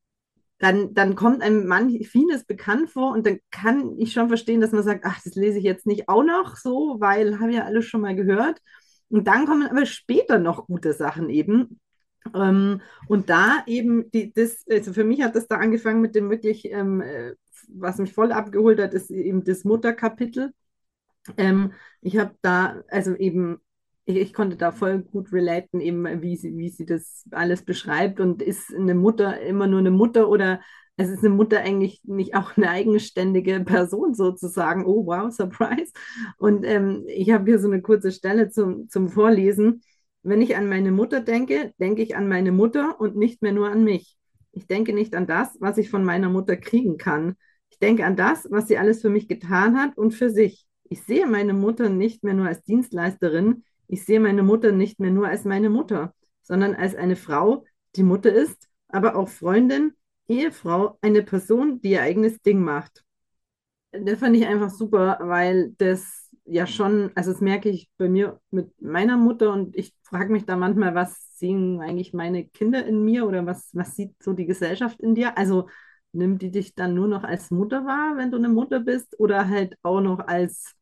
dann, dann kommt einem manch, vieles bekannt vor und dann kann ich schon verstehen, dass man sagt, ach, das lese ich jetzt nicht auch noch so, weil habe ja alles schon mal gehört. Und dann kommen aber später noch gute Sachen eben. Ähm, und da eben, die, das, also für mich hat das da angefangen mit dem wirklich, ähm, äh, was mich voll abgeholt hat, ist eben das Mutterkapitel. Ähm, ich habe da, also eben, ich, ich konnte da voll gut relaten, eben wie sie, wie sie das alles beschreibt. Und ist eine Mutter immer nur eine Mutter oder es ist eine Mutter eigentlich nicht auch eine eigenständige Person sozusagen? Oh, wow, Surprise. Und ähm, ich habe hier so eine kurze Stelle zum, zum Vorlesen. Wenn ich an meine Mutter denke, denke ich an meine Mutter und nicht mehr nur an mich. Ich denke nicht an das, was ich von meiner Mutter kriegen kann. Ich denke an das, was sie alles für mich getan hat und für sich. Ich sehe meine Mutter nicht mehr nur als Dienstleisterin, ich sehe meine Mutter nicht mehr nur als meine Mutter, sondern als eine Frau, die Mutter ist, aber auch Freundin, Ehefrau, eine Person, die ihr eigenes Ding macht. Das fand ich einfach super, weil das ja schon, also das merke ich bei mir mit meiner Mutter und ich frage mich da manchmal, was sehen eigentlich meine Kinder in mir oder was, was sieht so die Gesellschaft in dir? Also nimmt die dich dann nur noch als Mutter wahr, wenn du eine Mutter bist oder halt auch noch als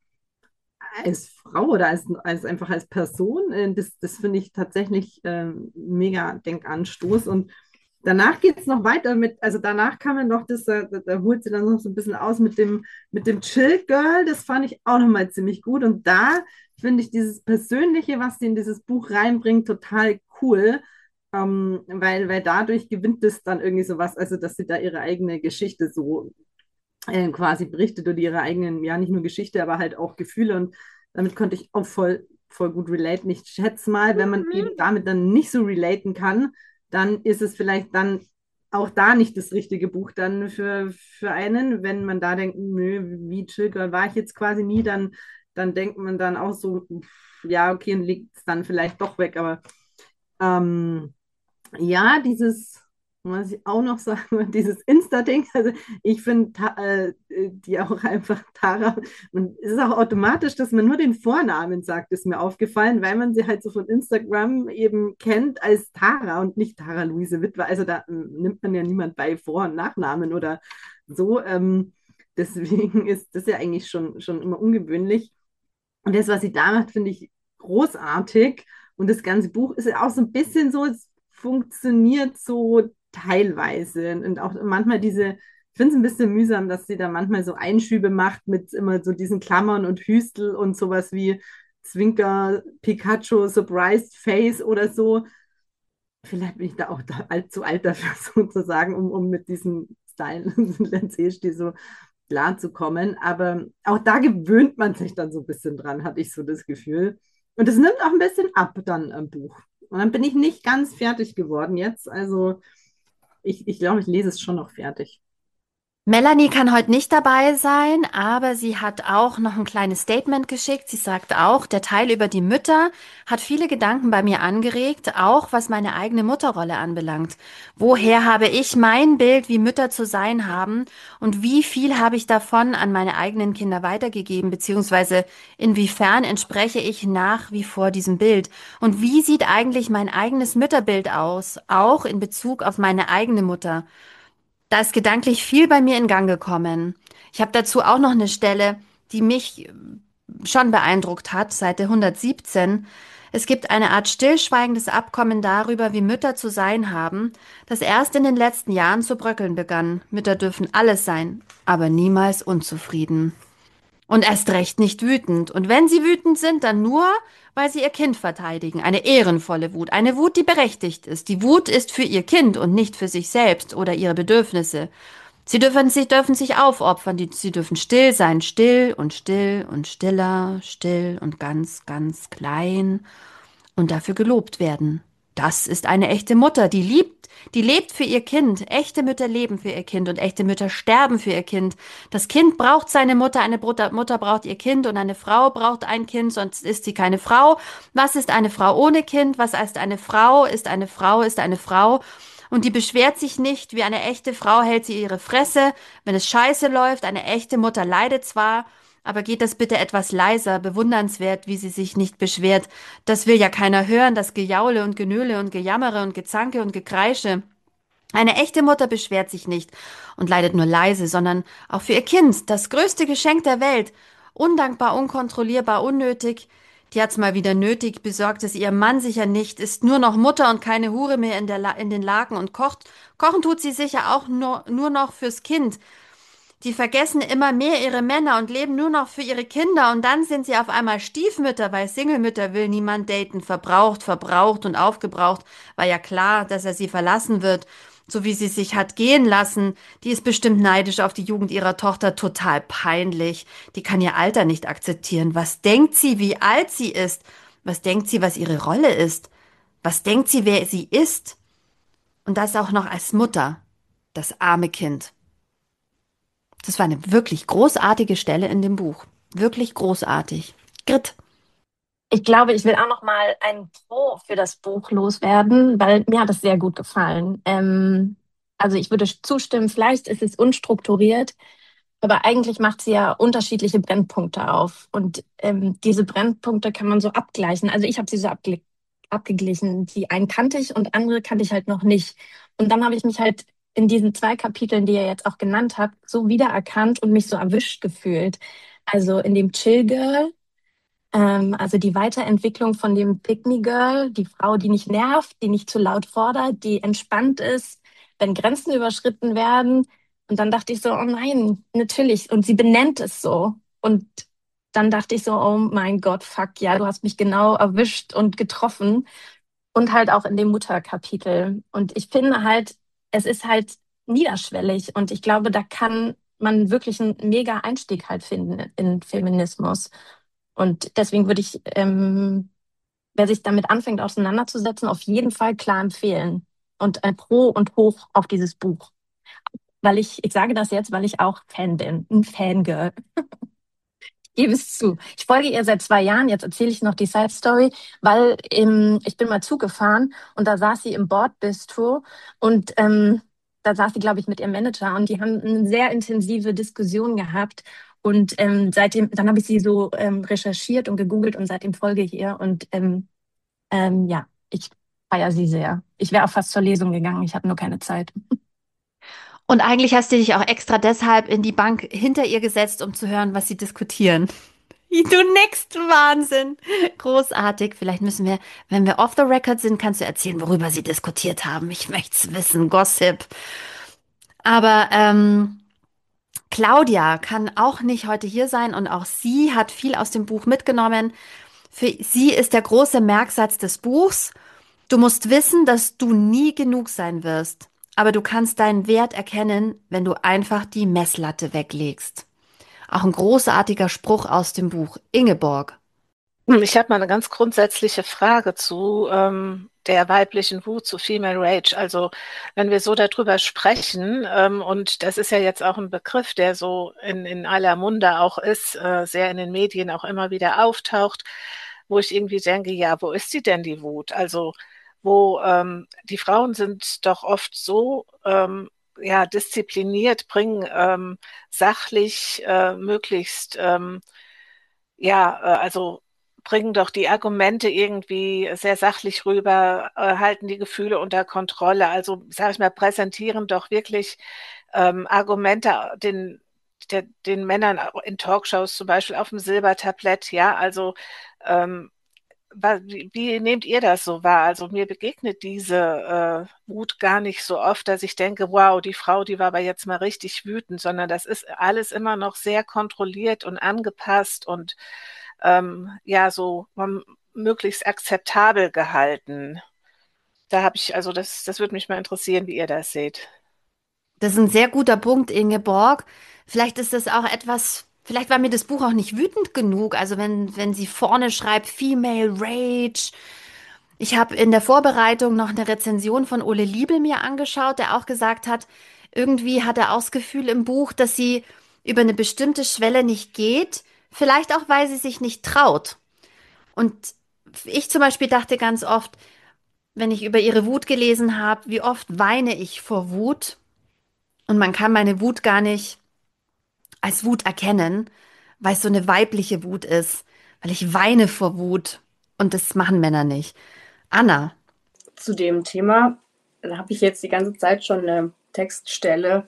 als Frau oder als, als einfach als Person, äh, das, das finde ich tatsächlich ähm, mega Denkanstoß. Und danach geht es noch weiter mit, also danach kam ja noch das, da, da holt sie dann noch so ein bisschen aus mit dem, mit dem Chill Girl, das fand ich auch nochmal ziemlich gut. Und da finde ich dieses Persönliche, was sie in dieses Buch reinbringt, total cool. Ähm, weil, weil dadurch gewinnt es dann irgendwie sowas, also dass sie da ihre eigene Geschichte so äh, quasi berichtet oder ihre eigenen, ja, nicht nur Geschichte, aber halt auch Gefühle. Und damit konnte ich auch voll, voll gut relaten. Ich schätze mal, wenn man eben damit dann nicht so relaten kann, dann ist es vielleicht dann auch da nicht das richtige Buch dann für, für einen. Wenn man da denkt, nö, wie Chill Girl war ich jetzt quasi nie, dann, dann denkt man dann auch so, ja, okay, und legt es dann vielleicht doch weg. Aber ähm, ja, dieses, was ich auch noch sagen, dieses Insta-Ding, also ich finde äh, die auch einfach Tara, und es ist auch automatisch, dass man nur den Vornamen sagt, ist mir aufgefallen, weil man sie halt so von Instagram eben kennt als Tara und nicht Tara Luise Witwer. Also da ähm, nimmt man ja niemand bei Vor- und Nachnamen oder so. Ähm, deswegen ist das ja eigentlich schon, schon immer ungewöhnlich. Und das, was sie da macht, finde ich großartig. Und das ganze Buch ist ja auch so ein bisschen so, es funktioniert so teilweise. Und auch manchmal diese, ich finde es ein bisschen mühsam, dass sie da manchmal so Einschübe macht mit immer so diesen Klammern und Hüstel und sowas wie Zwinker, Pikachu, Surprised Face oder so. Vielleicht bin ich da auch da alt, zu alt dafür sozusagen, um, um mit diesem Style, Erzählstil so klar zu kommen. Aber auch da gewöhnt man sich dann so ein bisschen dran, hatte ich so das Gefühl. Und es nimmt auch ein bisschen ab dann am Buch. Und dann bin ich nicht ganz fertig geworden jetzt. Also ich, ich glaube, ich lese es schon noch fertig. Melanie kann heute nicht dabei sein, aber sie hat auch noch ein kleines Statement geschickt. Sie sagt auch, der Teil über die Mütter hat viele Gedanken bei mir angeregt, auch was meine eigene Mutterrolle anbelangt. Woher habe ich mein Bild, wie Mütter zu sein haben, und wie viel habe ich davon an meine eigenen Kinder weitergegeben, beziehungsweise inwiefern entspreche ich nach wie vor diesem Bild? Und wie sieht eigentlich mein eigenes Mütterbild aus, auch in Bezug auf meine eigene Mutter? Da ist gedanklich viel bei mir in Gang gekommen. Ich habe dazu auch noch eine Stelle, die mich äh, schon beeindruckt hat, Seite hundertsiebzehn. Es gibt eine Art stillschweigendes Abkommen darüber, wie Mütter zu sein haben, das erst in den letzten Jahren zu bröckeln begann. Mütter dürfen alles sein, aber niemals unzufrieden. Und erst recht nicht wütend. Und wenn sie wütend sind, dann nur, weil sie ihr Kind verteidigen. Eine ehrenvolle Wut. Eine Wut, die berechtigt ist. Die Wut ist für ihr Kind und nicht für sich selbst oder ihre Bedürfnisse. Sie dürfen sich, dürfen sich aufopfern. Die, sie dürfen still sein. Still und still und stiller. Still und ganz, ganz klein und dafür gelobt werden. Das ist eine echte Mutter, die liebt, die lebt für ihr Kind. Echte Mütter leben für ihr Kind und echte Mütter sterben für ihr Kind. Das Kind braucht seine Mutter, eine Mutter, Mutter braucht ihr Kind und eine Frau braucht ein Kind, sonst ist sie keine Frau. Was ist eine Frau ohne Kind? Was heißt eine Frau? Ist eine Frau, ist eine Frau. Und die beschwert sich nicht, wie eine echte Frau hält sie ihre Fresse, wenn es scheiße läuft. Eine echte Mutter leidet zwar, aber geht das bitte etwas leiser, bewundernswert, wie sie sich nicht beschwert. Das will ja keiner hören, das Gejaule und Genöle und Gejammere und Gezanke und Gekreische. Eine echte Mutter beschwert sich nicht und leidet nur leise, sondern auch für ihr Kind, das größte Geschenk der Welt. Undankbar, unkontrollierbar, unnötig. Die hat's mal wieder nötig, besorgt es ihrem Mann sicher nicht, ist nur noch Mutter und keine Hure mehr in, der La in den Laken und kocht. Kochen tut sie sicher auch nur, nur noch fürs Kind. Die vergessen immer mehr ihre Männer und leben nur noch für ihre Kinder und dann sind sie auf einmal Stiefmütter, weil Singlemütter will niemand daten, verbraucht, verbraucht und aufgebraucht, war ja klar, dass er sie verlassen wird, so wie sie sich hat gehen lassen. Die ist bestimmt neidisch auf die Jugend ihrer Tochter, total peinlich. Die kann ihr Alter nicht akzeptieren. Was denkt sie, wie alt sie ist? Was denkt sie, was ihre Rolle ist? Was denkt sie, wer sie ist? Und das auch noch als Mutter, das arme Kind. Das war eine wirklich großartige Stelle in dem Buch. Wirklich großartig. Grit. Ich glaube, ich will auch noch mal ein Pro für das Buch loswerden, weil mir hat es sehr gut gefallen. Ähm, also ich würde zustimmen, vielleicht ist es unstrukturiert, aber eigentlich macht sie ja unterschiedliche Brennpunkte auf. Und ähm, diese Brennpunkte kann man so abgleichen. Also ich habe sie so abge abgeglichen. Die einen kannte ich und andere kannte ich halt noch nicht. Und dann habe ich mich halt in diesen zwei Kapiteln, die ihr jetzt auch genannt habt, so wiedererkannt und mich so erwischt gefühlt. Also in dem Chill Girl, ähm, also die Weiterentwicklung von dem Pick Me Girl, die Frau, die nicht nervt, die nicht zu laut fordert, die entspannt ist, wenn Grenzen überschritten werden. Und dann dachte ich so, oh nein, natürlich. Und sie benennt es so. Und dann dachte ich so, oh mein Gott, fuck, ja, du hast mich genau erwischt und getroffen. Und halt auch in dem Mutterkapitel. Und ich finde halt, es ist halt niederschwellig. Und ich glaube, da kann man wirklich einen mega Einstieg halt finden in Feminismus. Und deswegen würde ich, ähm, wer sich damit anfängt auseinanderzusetzen, auf jeden Fall klar empfehlen. Und ein Pro und Hoch auf dieses Buch. Weil ich, ich sage das jetzt, weil ich auch Fan bin, ein Fangirl. Ich gebe es zu. Ich folge ihr seit zwei Jahren. Jetzt erzähle ich noch die Side Story, weil ähm, ich bin mal Zug gefahren und da saß sie im Bordbistro und ähm, da saß sie, glaube ich, mit ihrem Manager und die haben eine sehr intensive Diskussion gehabt. Und ähm, seitdem, dann habe ich sie so ähm, recherchiert und gegoogelt und seitdem folge ich ihr. Und ähm, ähm, ja, ich feiere sie sehr. Ich wäre auch fast zur Lesung gegangen, ich habe nur keine Zeit. Und eigentlich hast du dich auch extra deshalb in die Bank hinter ihr gesetzt, um zu hören, was sie diskutieren. Du nickst, Wahnsinn. Großartig. Vielleicht müssen wir, wenn wir off the record sind, kannst du erzählen, worüber sie diskutiert haben. Ich möchte es wissen. Gossip. Aber ähm, Claudia kann auch nicht heute hier sein und auch sie hat viel aus dem Buch mitgenommen. Für sie ist der große Merksatz des Buchs: Du musst wissen, dass du nie genug sein wirst. Aber du kannst deinen Wert erkennen, wenn du einfach die Messlatte weglegst. Auch ein großartiger Spruch aus dem Buch. Ingeborg. Ich habe mal eine ganz grundsätzliche Frage zu ähm, der weiblichen Wut, zu Female Rage. Also wenn wir so darüber sprechen, ähm, und das ist ja jetzt auch ein Begriff, der so in, in aller Munde auch ist, äh, sehr in den Medien auch immer wieder auftaucht, wo ich irgendwie denke, ja, wo ist sie denn, die Wut? Also wo ähm, die Frauen sind doch oft so ähm, ja, diszipliniert, bringen ähm, sachlich äh, möglichst ähm, ja, äh, also bringen doch die Argumente irgendwie sehr sachlich rüber, äh, halten die Gefühle unter Kontrolle. Also, sage ich mal, präsentieren doch wirklich ähm, Argumente den, der, den Männern in Talkshows zum Beispiel auf dem Silbertablett. Ja, also ähm, wa- wie, wie nehmt ihr das so wahr? Also mir begegnet diese äh, Wut gar nicht so oft, dass ich denke, wow, die Frau, die war aber jetzt mal richtig wütend, sondern das ist alles immer noch sehr kontrolliert und angepasst und ähm, ja, so ähm, möglichst akzeptabel gehalten. Da habe ich, also das, das würde mich mal interessieren, wie ihr das seht. Das ist ein sehr guter Punkt, Ingeborg. Vielleicht ist das auch etwas, vielleicht war mir das Buch auch nicht wütend genug. Also wenn, wenn sie vorne schreibt, Female Rage. Ich habe in der Vorbereitung noch eine Rezension von Ole Liebel mir angeschaut, der auch gesagt hat, irgendwie hat er auch das Gefühl im Buch, dass sie über eine bestimmte Schwelle nicht geht. Vielleicht auch, weil sie sich nicht traut. Und ich zum Beispiel dachte ganz oft, wenn ich über ihre Wut gelesen habe, wie oft weine ich vor Wut. Und man kann meine Wut gar nicht als Wut erkennen, weil es so eine weibliche Wut ist, weil ich weine vor Wut. Und das machen Männer nicht. Anna. Zu dem Thema habe ich jetzt die ganze Zeit schon eine Textstelle,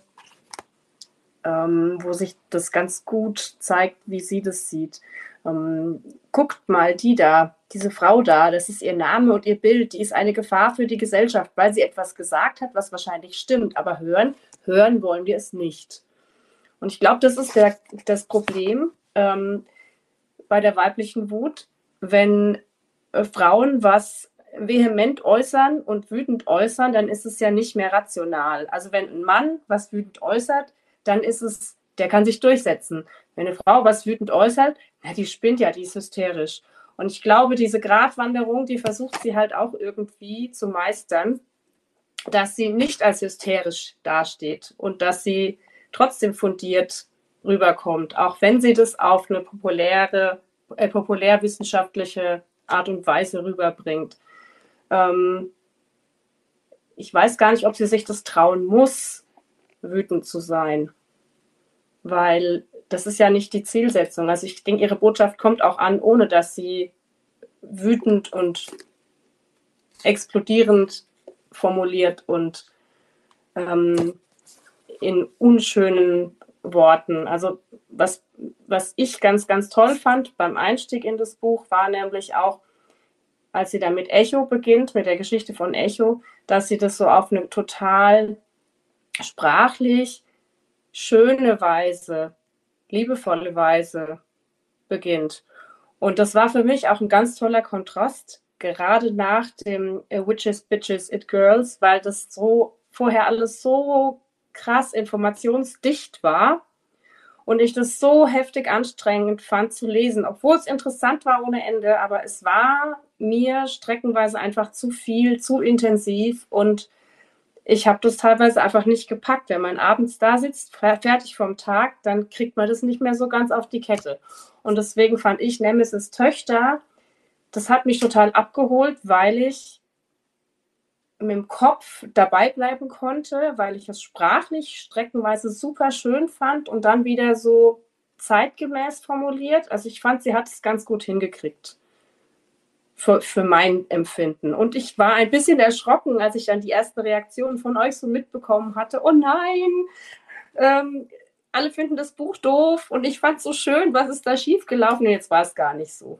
ähm, wo sich das ganz gut zeigt, wie sie das sieht. Ähm, guckt mal, die da, diese Frau da, das ist ihr Name und ihr Bild, die ist eine Gefahr für die Gesellschaft, weil sie etwas gesagt hat, was wahrscheinlich stimmt, aber hören, hören wollen wir es nicht. Und ich glaube, das ist der, das Problem ähm, bei der weiblichen Wut, wenn äh, Frauen was vehement äußern und wütend äußern, dann ist es ja nicht mehr rational. Also wenn ein Mann was wütend äußert, dann ist es, der kann sich durchsetzen. Wenn eine Frau was wütend äußert, na, die spinnt ja, die ist hysterisch. Und ich glaube, diese Gratwanderung, die versucht sie halt auch irgendwie zu meistern, dass sie nicht als hysterisch dasteht und dass sie trotzdem fundiert rüberkommt, auch wenn sie das auf eine populäre, äh, populärwissenschaftliche Art und Weise rüberbringt. Ähm, ich weiß gar nicht, ob sie sich das trauen muss, wütend zu sein, weil das ist ja nicht die Zielsetzung. Also ich denke, ihre Botschaft kommt auch an, ohne dass sie wütend und explodierend formuliert und ähm, in unschönen Worten. Also was, was ich ganz, ganz toll fand beim Einstieg in das Buch, war nämlich auch, als sie dann mit Echo beginnt, mit der Geschichte von Echo, dass sie das so auf eine total sprachlich schöne Weise, liebevolle Weise beginnt. Und das war für mich auch ein ganz toller Kontrast, gerade nach dem Witches, Bitches, It Girls, weil das so vorher alles so krass informationsdicht war Und ich das so heftig anstrengend fand zu lesen, obwohl es interessant war ohne Ende, aber es war mir streckenweise einfach zu viel, zu intensiv und ich habe das teilweise einfach nicht gepackt. Wenn man abends da sitzt, fertig vom Tag, dann kriegt man das nicht mehr so ganz auf die Kette. Und deswegen fand ich Nemesis Töchter, das hat mich total abgeholt, weil ich mit dem Kopf dabei bleiben konnte, weil ich es sprachlich streckenweise super schön fand und dann wieder so zeitgemäß formuliert. Also ich fand, sie hat es ganz gut hingekriegt. Für, für mein Empfinden. Und ich war ein bisschen erschrocken, als ich dann die ersten Reaktionen von euch so mitbekommen hatte. Oh nein, ähm, alle finden das Buch doof und ich fand es so schön, was ist da schiefgelaufen? Und jetzt war es gar nicht so.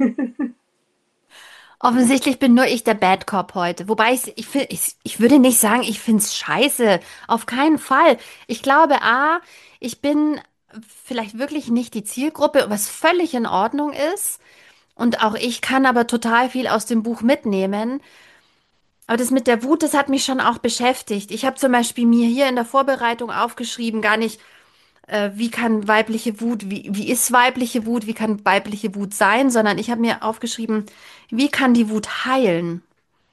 Offensichtlich bin nur ich der Bad Cop heute. Wobei ich, ich, find- ich, ich würde nicht sagen, ich find's scheiße. Auf keinen Fall. Ich glaube, A, ich bin vielleicht wirklich nicht die Zielgruppe, was völlig in Ordnung ist. Und auch ich kann aber total viel aus dem Buch mitnehmen. Aber das mit der Wut, das hat mich schon auch beschäftigt. Ich habe zum Beispiel mir hier in der Vorbereitung aufgeschrieben, gar nicht, äh, wie kann weibliche Wut, wie, wie ist weibliche Wut, wie kann weibliche Wut sein, sondern ich habe mir aufgeschrieben, wie kann die Wut heilen?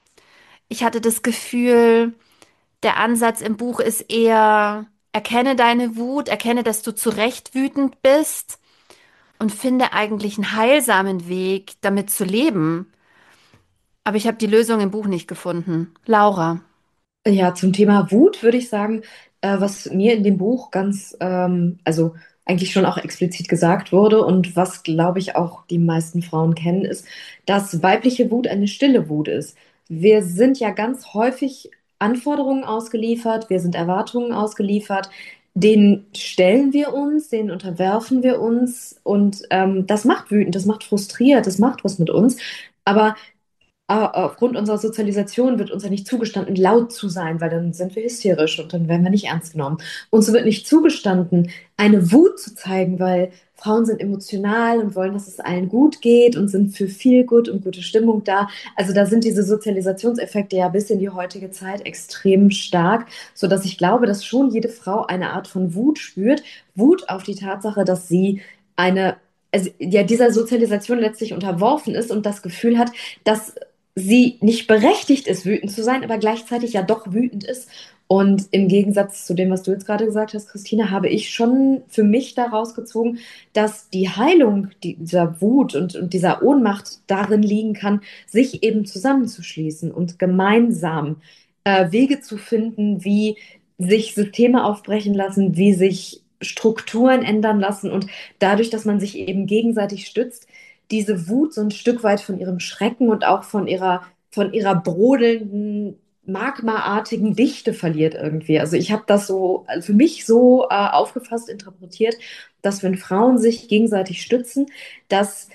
Ich hatte das Gefühl, der Ansatz im Buch ist eher, erkenne deine Wut, erkenne, dass du zu Recht wütend bist und finde eigentlich einen heilsamen Weg, damit zu leben. Aber ich habe die Lösung im Buch nicht gefunden. Laura. Ja, zum Thema Wut würde ich sagen, äh, was mir in dem Buch ganz, ähm, also eigentlich schon auch explizit gesagt wurde und was, glaube ich, auch die meisten Frauen kennen, ist, dass weibliche Wut eine stille Wut ist. Wir sind ja ganz häufig Anforderungen ausgeliefert, wir sind Erwartungen ausgeliefert, denen stellen wir uns, denen unterwerfen wir uns und ähm, das macht wütend, das macht frustriert, das macht was mit uns. Aber aber aufgrund unserer Sozialisation wird uns ja nicht zugestanden, laut zu sein, weil dann sind wir hysterisch und dann werden wir nicht ernst genommen. Uns wird nicht zugestanden, eine Wut zu zeigen, weil Frauen sind emotional und wollen, dass es allen gut geht und sind für viel Gut und gute Stimmung da. Also da sind diese Sozialisationseffekte ja bis in die heutige Zeit extrem stark, sodass ich glaube, dass schon jede Frau eine Art von Wut spürt. Wut auf die Tatsache, dass sie eine, also ja, dieser Sozialisation letztlich unterworfen ist und das Gefühl hat, dass sie nicht berechtigt ist, wütend zu sein, aber gleichzeitig ja doch wütend ist. Und im Gegensatz zu dem, was du jetzt gerade gesagt hast, Christina, habe ich schon für mich daraus gezogen, dass die Heilung dieser Wut und, und dieser Ohnmacht darin liegen kann, sich eben zusammenzuschließen und gemeinsam äh, Wege zu finden, wie sich Systeme aufbrechen lassen, wie sich Strukturen ändern lassen und dadurch, dass man sich eben gegenseitig stützt, diese Wut so ein Stück weit von ihrem Schrecken und auch von ihrer, von ihrer brodelnden, magmaartigen Dichte verliert irgendwie. Also ich habe das so also für mich so äh, aufgefasst, interpretiert, dass wenn Frauen sich gegenseitig stützen, dass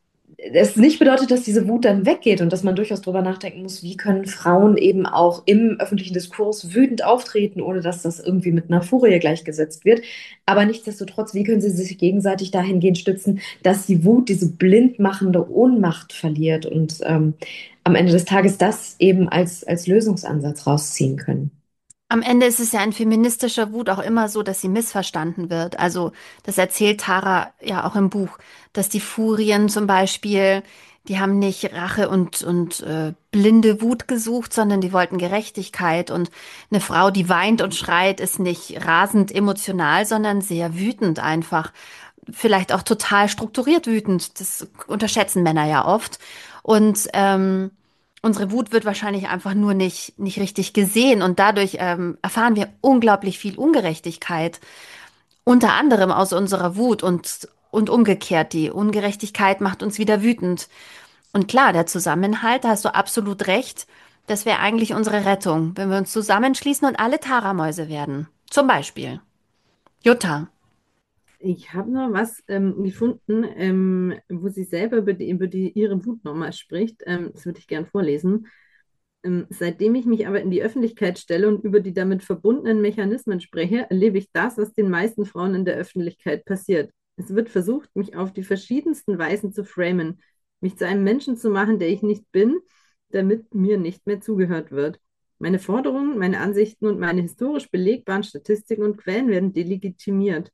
es nicht bedeutet, dass diese Wut dann weggeht und dass man durchaus darüber nachdenken muss, wie können Frauen eben auch im öffentlichen Diskurs wütend auftreten, ohne dass das irgendwie mit einer Furie gleichgesetzt wird. Aber nichtsdestotrotz, wie können sie sich gegenseitig dahingehend stützen, dass die Wut diese blind machende Ohnmacht verliert und ähm, am Ende des Tages das eben als, als Lösungsansatz rausziehen können. Am Ende ist es ja in feministischer Wut auch immer so, dass sie missverstanden wird. Also das erzählt Tara ja auch im Buch, dass die Furien zum Beispiel, die haben nicht Rache und, und äh, blinde Wut gesucht, sondern die wollten Gerechtigkeit. Und eine Frau, die weint und schreit, ist nicht rasend emotional, sondern sehr wütend einfach. Vielleicht auch total strukturiert wütend. Das unterschätzen Männer ja oft. Und ähm, unsere Wut wird wahrscheinlich einfach nur nicht, nicht richtig gesehen und dadurch ähm, erfahren wir unglaublich viel Ungerechtigkeit, unter anderem aus unserer Wut und, und umgekehrt. Die Ungerechtigkeit macht uns wieder wütend. Und klar, der Zusammenhalt, da hast du absolut recht, das wäre eigentlich unsere Rettung, wenn wir uns zusammenschließen und alle Taramäuse werden. Zum Beispiel. Jutta. Ich habe noch was ähm, gefunden, ähm, wo sie selber über, die, über die, ihre Wut nochmal spricht. Ähm, das würde ich gern vorlesen. Ähm, seitdem ich mich aber in die Öffentlichkeit stelle und über die damit verbundenen Mechanismen spreche, erlebe ich das, was den meisten Frauen in der Öffentlichkeit passiert. Es wird versucht, mich auf die verschiedensten Weisen zu framen, mich zu einem Menschen zu machen, der ich nicht bin, damit mir nicht mehr zugehört wird. Meine Forderungen, meine Ansichten und meine historisch belegbaren Statistiken und Quellen werden delegitimiert.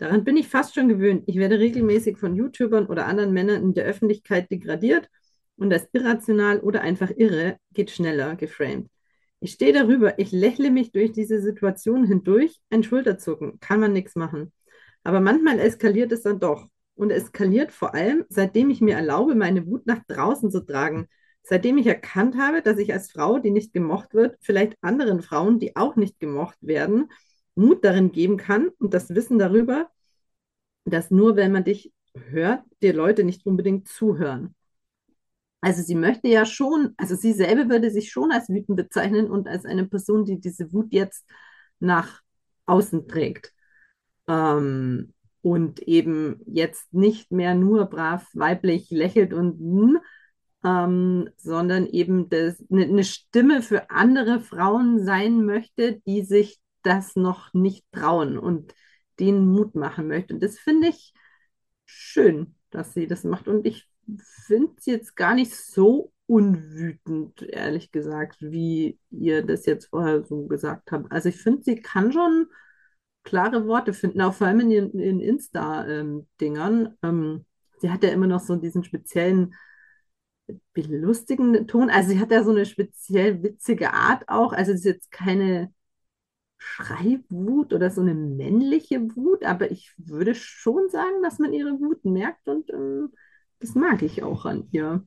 Daran bin ich fast schon gewöhnt. Ich werde regelmäßig von YouTubern oder anderen Männern in der Öffentlichkeit degradiert und als irrational oder einfach irre geht schneller geframed. Ich stehe darüber, ich lächle mich durch diese Situation hindurch, ein Schulterzucken, kann man nichts machen. Aber manchmal eskaliert es dann doch. Und eskaliert vor allem, seitdem ich mir erlaube, meine Wut nach draußen zu tragen. Seitdem ich erkannt habe, dass ich als Frau, die nicht gemocht wird, vielleicht anderen Frauen, die auch nicht gemocht werden, Mut darin geben kann und das Wissen darüber, dass nur wenn man dich hört, dir Leute nicht unbedingt zuhören. Also sie möchte ja schon, also sie selber würde sich schon als wütend bezeichnen und als eine Person, die diese Wut jetzt nach außen trägt. Ähm, und eben jetzt nicht mehr nur brav weiblich lächelt und hm, ähm, sondern eben das, eine, eine Stimme für andere Frauen sein möchte, die sich das noch nicht trauen und denen Mut machen möchte. Und das finde ich schön, dass sie das macht. Und ich finde es jetzt gar nicht so unwütend, ehrlich gesagt, wie ihr das jetzt vorher so gesagt habt. Also ich finde, sie kann schon klare Worte finden, auch vor allem in den in Insta-Dingern. Ähm, sie hat ja immer noch so diesen speziellen belustigenden Ton. Also sie hat ja so eine speziell witzige Art auch. Also es ist jetzt keine Schreiwut oder so eine männliche Wut, aber ich würde schon sagen, dass man ihre Wut merkt und ähm, das mag ich auch an ihr.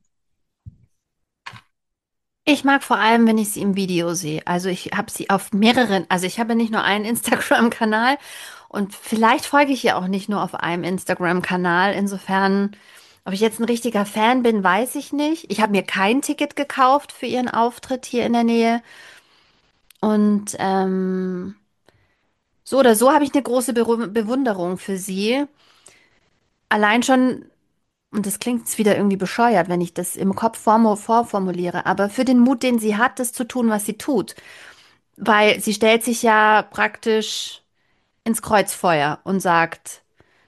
Ich mag vor allem, wenn ich sie im Video sehe. Also ich habe sie auf mehreren, also ich habe nicht nur einen Instagram-Kanal und vielleicht folge ich ihr auch nicht nur auf einem Instagram-Kanal. Insofern, ob ich jetzt ein richtiger Fan bin, weiß ich nicht. Ich habe mir kein Ticket gekauft für ihren Auftritt hier in der Nähe. Und ähm, so oder so habe ich eine große Beru- Bewunderung für sie. Allein schon, und das klingt jetzt wieder irgendwie bescheuert, wenn ich das im Kopf formu- vorformuliere, aber für den Mut, den sie hat, das zu tun, was sie tut. Weil sie stellt sich ja praktisch ins Kreuzfeuer und sagt,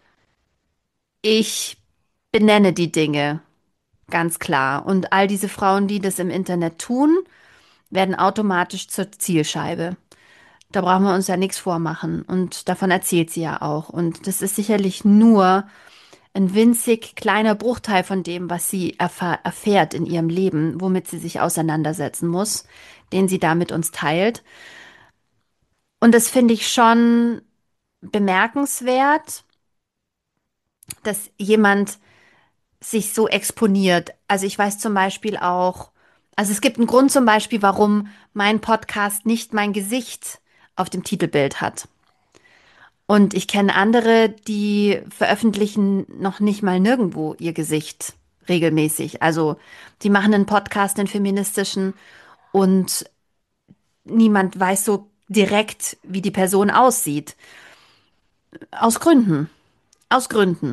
ich benenne die Dinge ganz klar. Und all diese Frauen, die das im Internet tun, werden automatisch zur Zielscheibe. Da brauchen wir uns ja nichts vormachen. Und davon erzählt sie ja auch. Und das ist sicherlich nur ein winzig kleiner Bruchteil von dem, was sie erfahr erfährt in ihrem Leben, womit sie sich auseinandersetzen muss, den sie da mit uns teilt. Und das finde ich schon bemerkenswert, dass jemand sich so exponiert. Also ich weiß zum Beispiel auch, also es gibt einen Grund zum Beispiel, warum mein Podcast nicht mein Gesicht auf dem Titelbild hat. Und ich kenne andere, die veröffentlichen noch nicht mal nirgendwo ihr Gesicht regelmäßig. Also die machen einen Podcast, einen feministischen, und niemand weiß so direkt, wie die Person aussieht. Aus Gründen. Aus Gründen.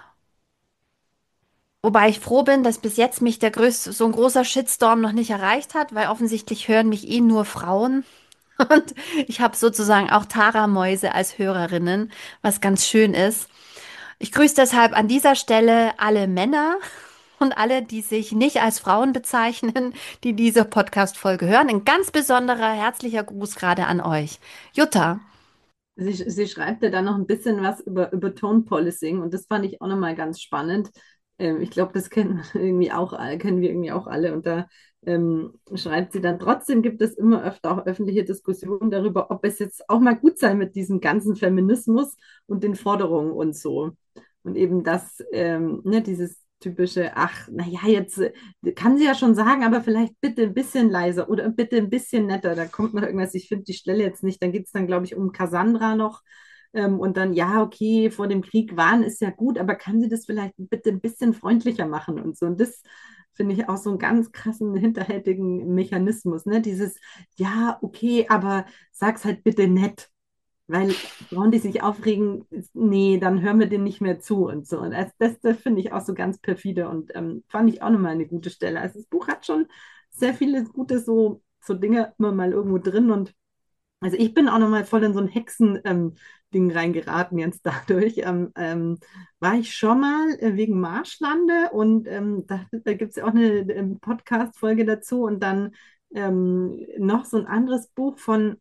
Wobei ich froh bin, dass bis jetzt mich der größte, so ein großer Shitstorm noch nicht erreicht hat, weil offensichtlich hören mich eh nur Frauen. Und ich habe sozusagen auch Tara-Mäuse als Hörerinnen, was ganz schön ist. Ich grüße deshalb an dieser Stelle alle Männer und alle, die sich nicht als Frauen bezeichnen, die diese Podcast-Folge hören. Ein ganz besonderer herzlicher Gruß gerade an euch. Jutta. Sie, sie schreibt ja dann noch ein bisschen was über, über Tone Policing und das fand ich auch nochmal ganz spannend. Ähm, ich glaube, das kennen wir irgendwie auch alle, kennen wir irgendwie auch alle. Und da ähm, schreibt sie dann, trotzdem gibt es immer öfter auch öffentliche Diskussionen darüber, ob es jetzt auch mal gut sei mit diesem ganzen Feminismus und den Forderungen und so. Und eben das, ähm, ne, dieses typische, ach, naja, jetzt äh, kann sie ja schon sagen, aber vielleicht bitte ein bisschen leiser oder bitte ein bisschen netter. Da kommt noch irgendwas, ich finde die Stelle jetzt nicht. Dann geht es dann, glaube ich, um Cassandra noch. Ähm, und dann, ja, okay, vor dem Krieg warnen ist ja gut, aber kann sie das vielleicht bitte ein bisschen freundlicher machen und so. Und das finde ich auch so einen ganz krassen, hinterhältigen Mechanismus. Ne? Dieses, ja, okay, aber sag's halt bitte nett. Weil Frauen, die sich aufregen, nee, dann hören wir denen nicht mehr zu und so. Und das, das, das finde ich auch so ganz perfide und ähm, fand ich auch nochmal eine gute Stelle. Also das Buch hat schon sehr viele gute so, so Dinge immer mal irgendwo drin und also ich bin auch nochmal voll in so ein Hexen-Ding ähm, reingeraten jetzt dadurch. Ähm, ähm, war ich schon mal äh, wegen Marschlande und ähm, da, da gibt es ja auch eine, eine Podcast-Folge dazu und dann ähm, noch so ein anderes Buch von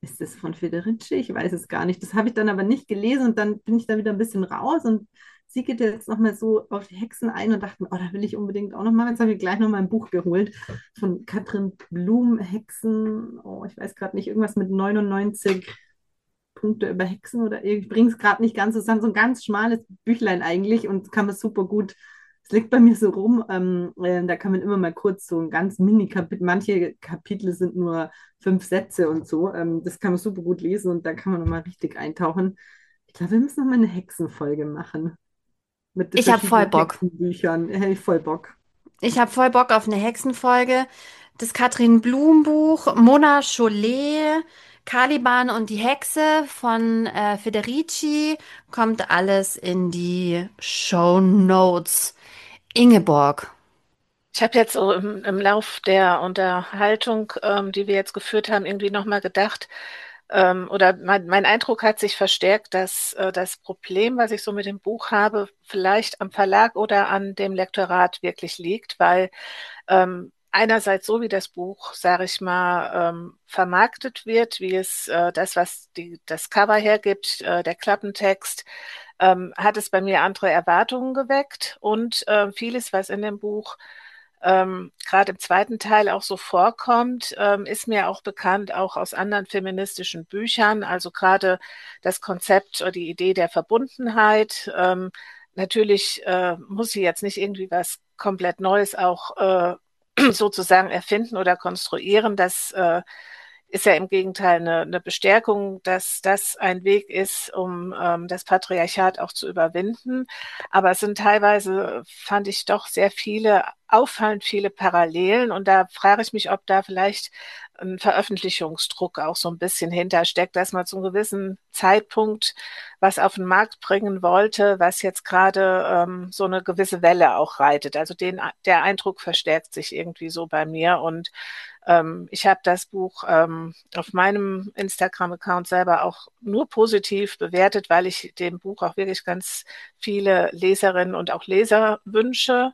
ist es von Federici? Ich weiß es gar nicht. Das habe ich dann aber nicht gelesen und dann bin ich da wieder ein bisschen raus und sie geht jetzt nochmal so auf die Hexen ein und dachte mir, oh, da will ich unbedingt auch nochmal. Jetzt habe ich gleich nochmal ein Buch geholt von Katrin Blum, Hexen. Oh, ich weiß gerade nicht, irgendwas mit neunundneunzig Punkte über Hexen oder ich bringe es gerade nicht ganz zusammen. So ein ganz schmales Büchlein eigentlich und kann man super gut. Es liegt bei mir so rum, ähm, äh, da kann man immer mal kurz so ein ganz Mini-Kapitel, manche Kapitel sind nur fünf Sätze und so, ähm, das kann man super gut lesen und da kann man nochmal richtig eintauchen. Ich glaube, wir müssen nochmal eine Hexenfolge machen mit den Ich habe voll verschiedenen Bock. Hexenbüchern. Hätte ich voll Bock. Ich habe voll Bock auf eine Hexenfolge. Das Katrin Blum Buch, Mona Chollet, Caliban und die Hexe von äh, Federici kommt alles in die Show Notes. Ingeborg. Ich habe jetzt so im, im Lauf der Unterhaltung, ähm, die wir jetzt geführt haben, irgendwie nochmal gedacht, ähm, oder mein, mein Eindruck hat sich verstärkt, dass äh, das Problem, was ich so mit dem Buch habe, vielleicht am Verlag oder an dem Lektorat wirklich liegt, weil ähm, einerseits so wie das Buch, sage ich mal, ähm, vermarktet wird, wie es äh, das, was die, das Cover hergibt, äh, der Klappentext, ähm, hat es bei mir andere Erwartungen geweckt und äh, vieles, was in dem Buch ähm, gerade im zweiten Teil auch so vorkommt, ähm, ist mir auch bekannt, auch aus anderen feministischen Büchern. Also gerade das Konzept oder die Idee der Verbundenheit. Ähm, natürlich äh, muss sie jetzt nicht irgendwie was komplett Neues auch äh, sozusagen erfinden oder konstruieren. Das äh, ist ja im Gegenteil eine, eine Bestärkung, dass das ein Weg ist, um ähm, das Patriarchat auch zu überwinden. Aber es sind teilweise, fand ich doch sehr viele, auffallend viele Parallelen. Und da frage ich mich, ob da vielleicht ein Veröffentlichungsdruck auch so ein bisschen hintersteckt, dass man zu einem gewissen Zeitpunkt was auf den Markt bringen wollte, was jetzt gerade ähm, so eine gewisse Welle auch reitet. Also den, der Eindruck verstärkt sich irgendwie so bei mir. Und ähm, ich habe das Buch ähm, auf meinem Instagram-Account selber auch nur positiv bewertet, weil ich dem Buch auch wirklich ganz viele Leserinnen und auch Leser wünsche.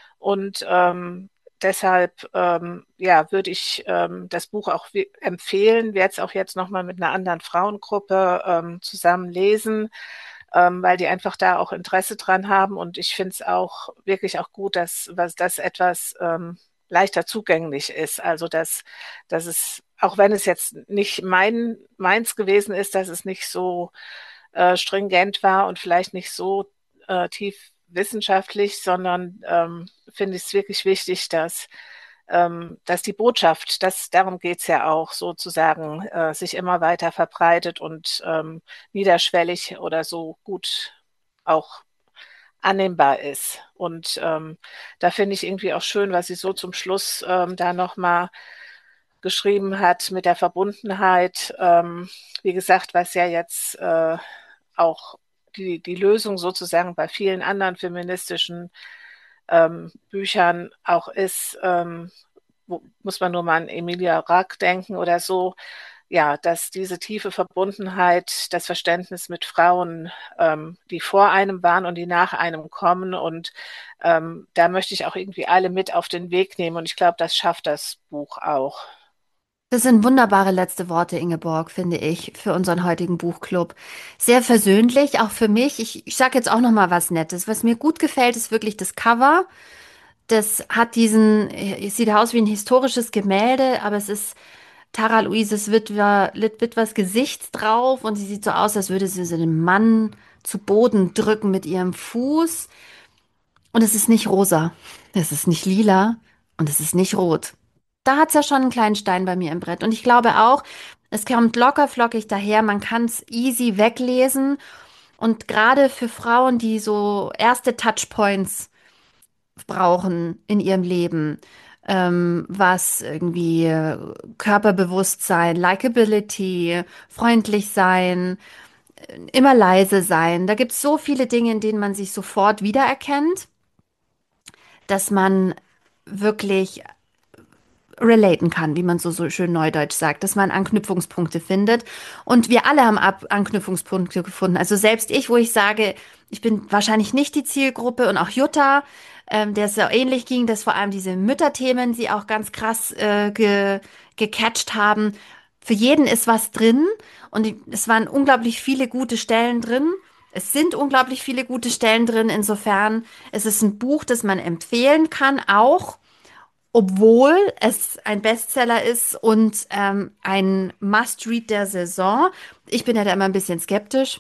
Und ähm, deshalb ähm, ja, würde ich ähm, das Buch auch wi- empfehlen, werde es auch jetzt nochmal mit einer anderen Frauengruppe ähm, zusammen lesen, ähm, weil die einfach da auch Interesse dran haben. Und ich finde es auch wirklich auch gut, dass was das etwas ähm, leichter zugänglich ist. Also dass, dass es, auch wenn es jetzt nicht mein, meins gewesen ist, dass es nicht so äh, stringent war und vielleicht nicht so äh, tief wissenschaftlich, sondern ähm, finde ich es wirklich wichtig, dass, ähm, dass die Botschaft, das, darum geht's ja auch, sozusagen äh, sich immer weiter verbreitet und ähm, niederschwellig oder so gut auch annehmbar ist. Und ähm, da finde ich irgendwie auch schön, was sie so zum Schluss ähm, da nochmal geschrieben hat mit der Verbundenheit. Ähm, wie gesagt, was ja jetzt äh, auch die, die Lösung sozusagen bei vielen anderen feministischen ähm, Büchern auch ist, ähm, wo, muss man nur mal an Emilia Rack denken oder so, ja, dass diese tiefe Verbundenheit, das Verständnis mit Frauen, ähm, die vor einem waren und die nach einem kommen. Und ähm, da möchte ich auch irgendwie alle mit auf den Weg nehmen. Und ich glaube, das schafft das Buch auch. Das sind wunderbare letzte Worte, Ingeborg, finde ich, für unseren heutigen Buchclub. Sehr versöhnlich, auch für mich. Ich, ich sage jetzt auch noch mal was Nettes. Was mir gut gefällt, ist wirklich das Cover. Das hat diesen, es sieht aus wie ein historisches Gemälde, aber es ist Tara Luises Witwer, Lit- Witwers Gesicht drauf und sie sieht so aus, als würde sie so den Mann zu Boden drücken mit ihrem Fuß. Und es ist nicht rosa, es ist nicht lila und es ist nicht rot. Da hat es ja schon einen kleinen Stein bei mir im Brett. Und ich glaube auch, es kommt locker flockig daher, man kann es easy weglesen. Und gerade für Frauen, die so erste Touchpoints brauchen in ihrem Leben, ähm, was irgendwie äh, Körperbewusstsein, Likability, freundlich sein, äh, immer leise sein. Da gibt es so viele Dinge, in denen man sich sofort wiedererkennt, dass man wirklich relaten kann, wie man so, so schön neudeutsch sagt, dass man Anknüpfungspunkte findet. Und wir alle haben Ab Anknüpfungspunkte gefunden. Also selbst ich, wo ich sage, ich bin wahrscheinlich nicht die Zielgruppe und auch Jutta, ähm, der es so ähnlich ging, dass vor allem diese Mütterthemen sie auch ganz krass äh, ge gecatcht haben. Für jeden ist was drin und es waren unglaublich viele gute Stellen drin. Es sind unglaublich viele gute Stellen drin. Insofern es ist ein Buch, das man empfehlen kann, auch obwohl es ein Bestseller ist und ähm, ein Must-Read der Saison. Ich bin ja da immer ein bisschen skeptisch,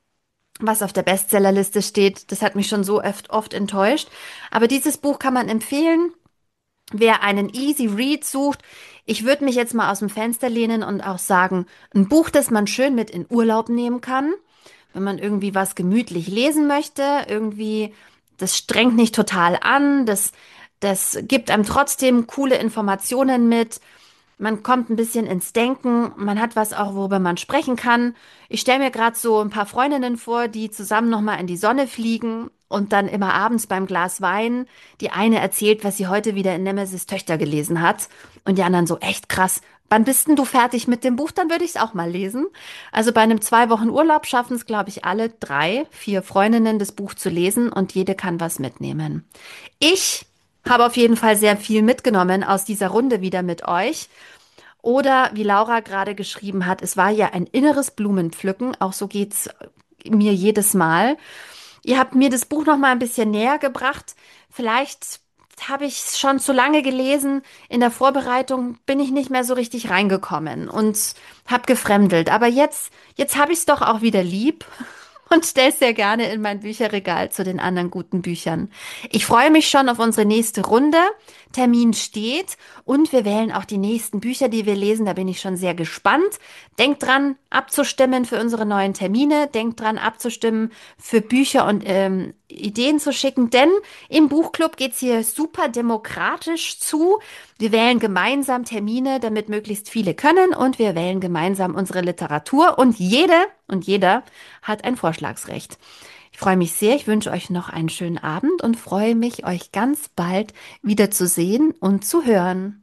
was auf der Bestsellerliste steht. Das hat mich schon so oft, oft enttäuscht. Aber dieses Buch kann man empfehlen. Wer einen Easy Read sucht, ich würde mich jetzt mal aus dem Fenster lehnen und auch sagen, ein Buch, das man schön mit in Urlaub nehmen kann, wenn man irgendwie was gemütlich lesen möchte, irgendwie, das strengt nicht total an, das, das gibt einem trotzdem coole Informationen mit. Man kommt ein bisschen ins Denken, man hat was auch, worüber man sprechen kann. Ich stelle mir gerade so ein paar Freundinnen vor, die zusammen nochmal in die Sonne fliegen und dann immer abends beim Glas Wein die eine erzählt, was sie heute wieder in Nemesis Töchter gelesen hat und die anderen so, echt krass. Wann bist denn du fertig mit dem Buch? Dann würde ich es auch mal lesen. Also bei einem zwei Wochen Urlaub schaffen es, glaube ich, alle drei, vier Freundinnen, das Buch zu lesen und jede kann was mitnehmen. Ich habe auf jeden Fall sehr viel mitgenommen aus dieser Runde wieder mit euch. Oder wie Laura gerade geschrieben hat, es war ja ein inneres Blumenpflücken. Auch so geht's mir jedes Mal. Ihr habt mir das Buch noch mal ein bisschen näher gebracht. Vielleicht habe ich es schon zu lange gelesen. In der Vorbereitung bin ich nicht mehr so richtig reingekommen und habe gefremdelt. Aber jetzt, jetzt habe ich es doch auch wieder lieb und stelle es sehr gerne in mein Bücherregal zu den anderen guten Büchern. Ich freue mich schon auf unsere nächste Runde. Termin steht und wir wählen auch die nächsten Bücher, die wir lesen. Da bin ich schon sehr gespannt. Denkt dran, abzustimmen für unsere neuen Termine. Denkt dran, abzustimmen für Bücher und ähm, Ideen zu schicken, denn im Buchclub geht's hier super demokratisch zu. Wir wählen gemeinsam Termine, damit möglichst viele können und wir wählen gemeinsam unsere Literatur und jede und jeder hat ein Vorschlagsrecht. Ich freue mich sehr, ich wünsche euch noch einen schönen Abend und freue mich, euch ganz bald wieder zu sehen und zu hören.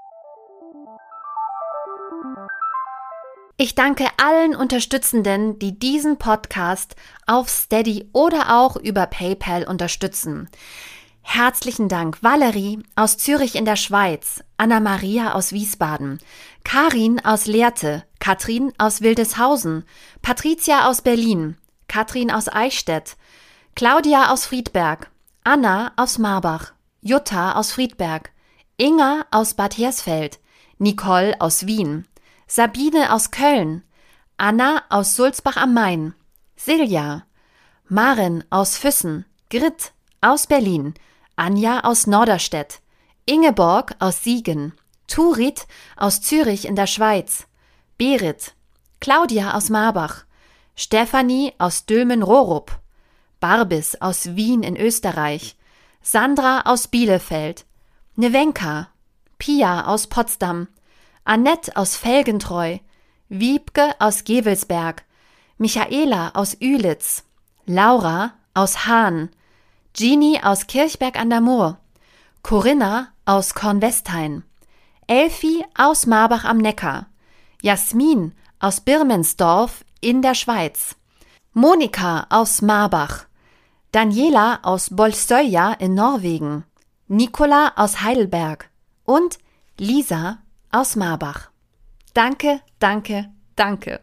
Ich danke allen Unterstützenden, die diesen Podcast auf Steady oder auch über PayPal unterstützen. Herzlichen Dank Valerie aus Zürich in der Schweiz, Anna-Maria aus Wiesbaden, Karin aus Lehrte, Katrin aus Wildeshausen, Patricia aus Berlin, Katrin aus Eichstätt, Claudia aus Friedberg, Anna aus Marbach, Jutta aus Friedberg, Inga aus Bad Hersfeld, Nicole aus Wien, Sabine aus Köln, Anna aus Sulzbach am Main, Silja, Maren aus Füssen, Grit aus Berlin, Anja aus Norderstedt, Ingeborg aus Siegen, Turit aus Zürich in der Schweiz, Berit, Claudia aus Marbach, Stefanie aus Dülmen-Rorup, Barbis aus Wien in Österreich, Sandra aus Bielefeld, Nevenka, Pia aus Potsdam, Annette aus Felgentreu, Wiebke aus Gevelsberg, Michaela aus Ühlitz, Laura aus Hahn, Jeannie aus Kirchberg an der Mur, Corinna aus Kornwestheim, Elfi aus Marbach am Neckar, Jasmin aus Birmensdorf in der Schweiz, Monika aus Marbach, Daniela aus Bolsøya in Norwegen, Nicola aus Heidelberg und Lisa aus Marbach. Danke, danke, danke.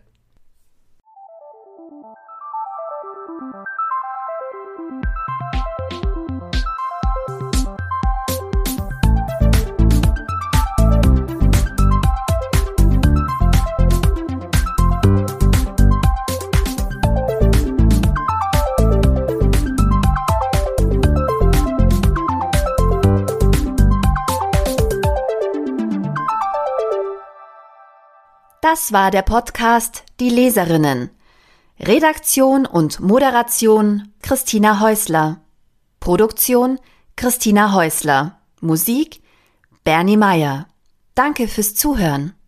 Das war der Podcast Die Leserinnen. Redaktion und Moderation Christina Häusler. Produktion Christina Häusler. Musik Bernie Meyer. Danke fürs Zuhören.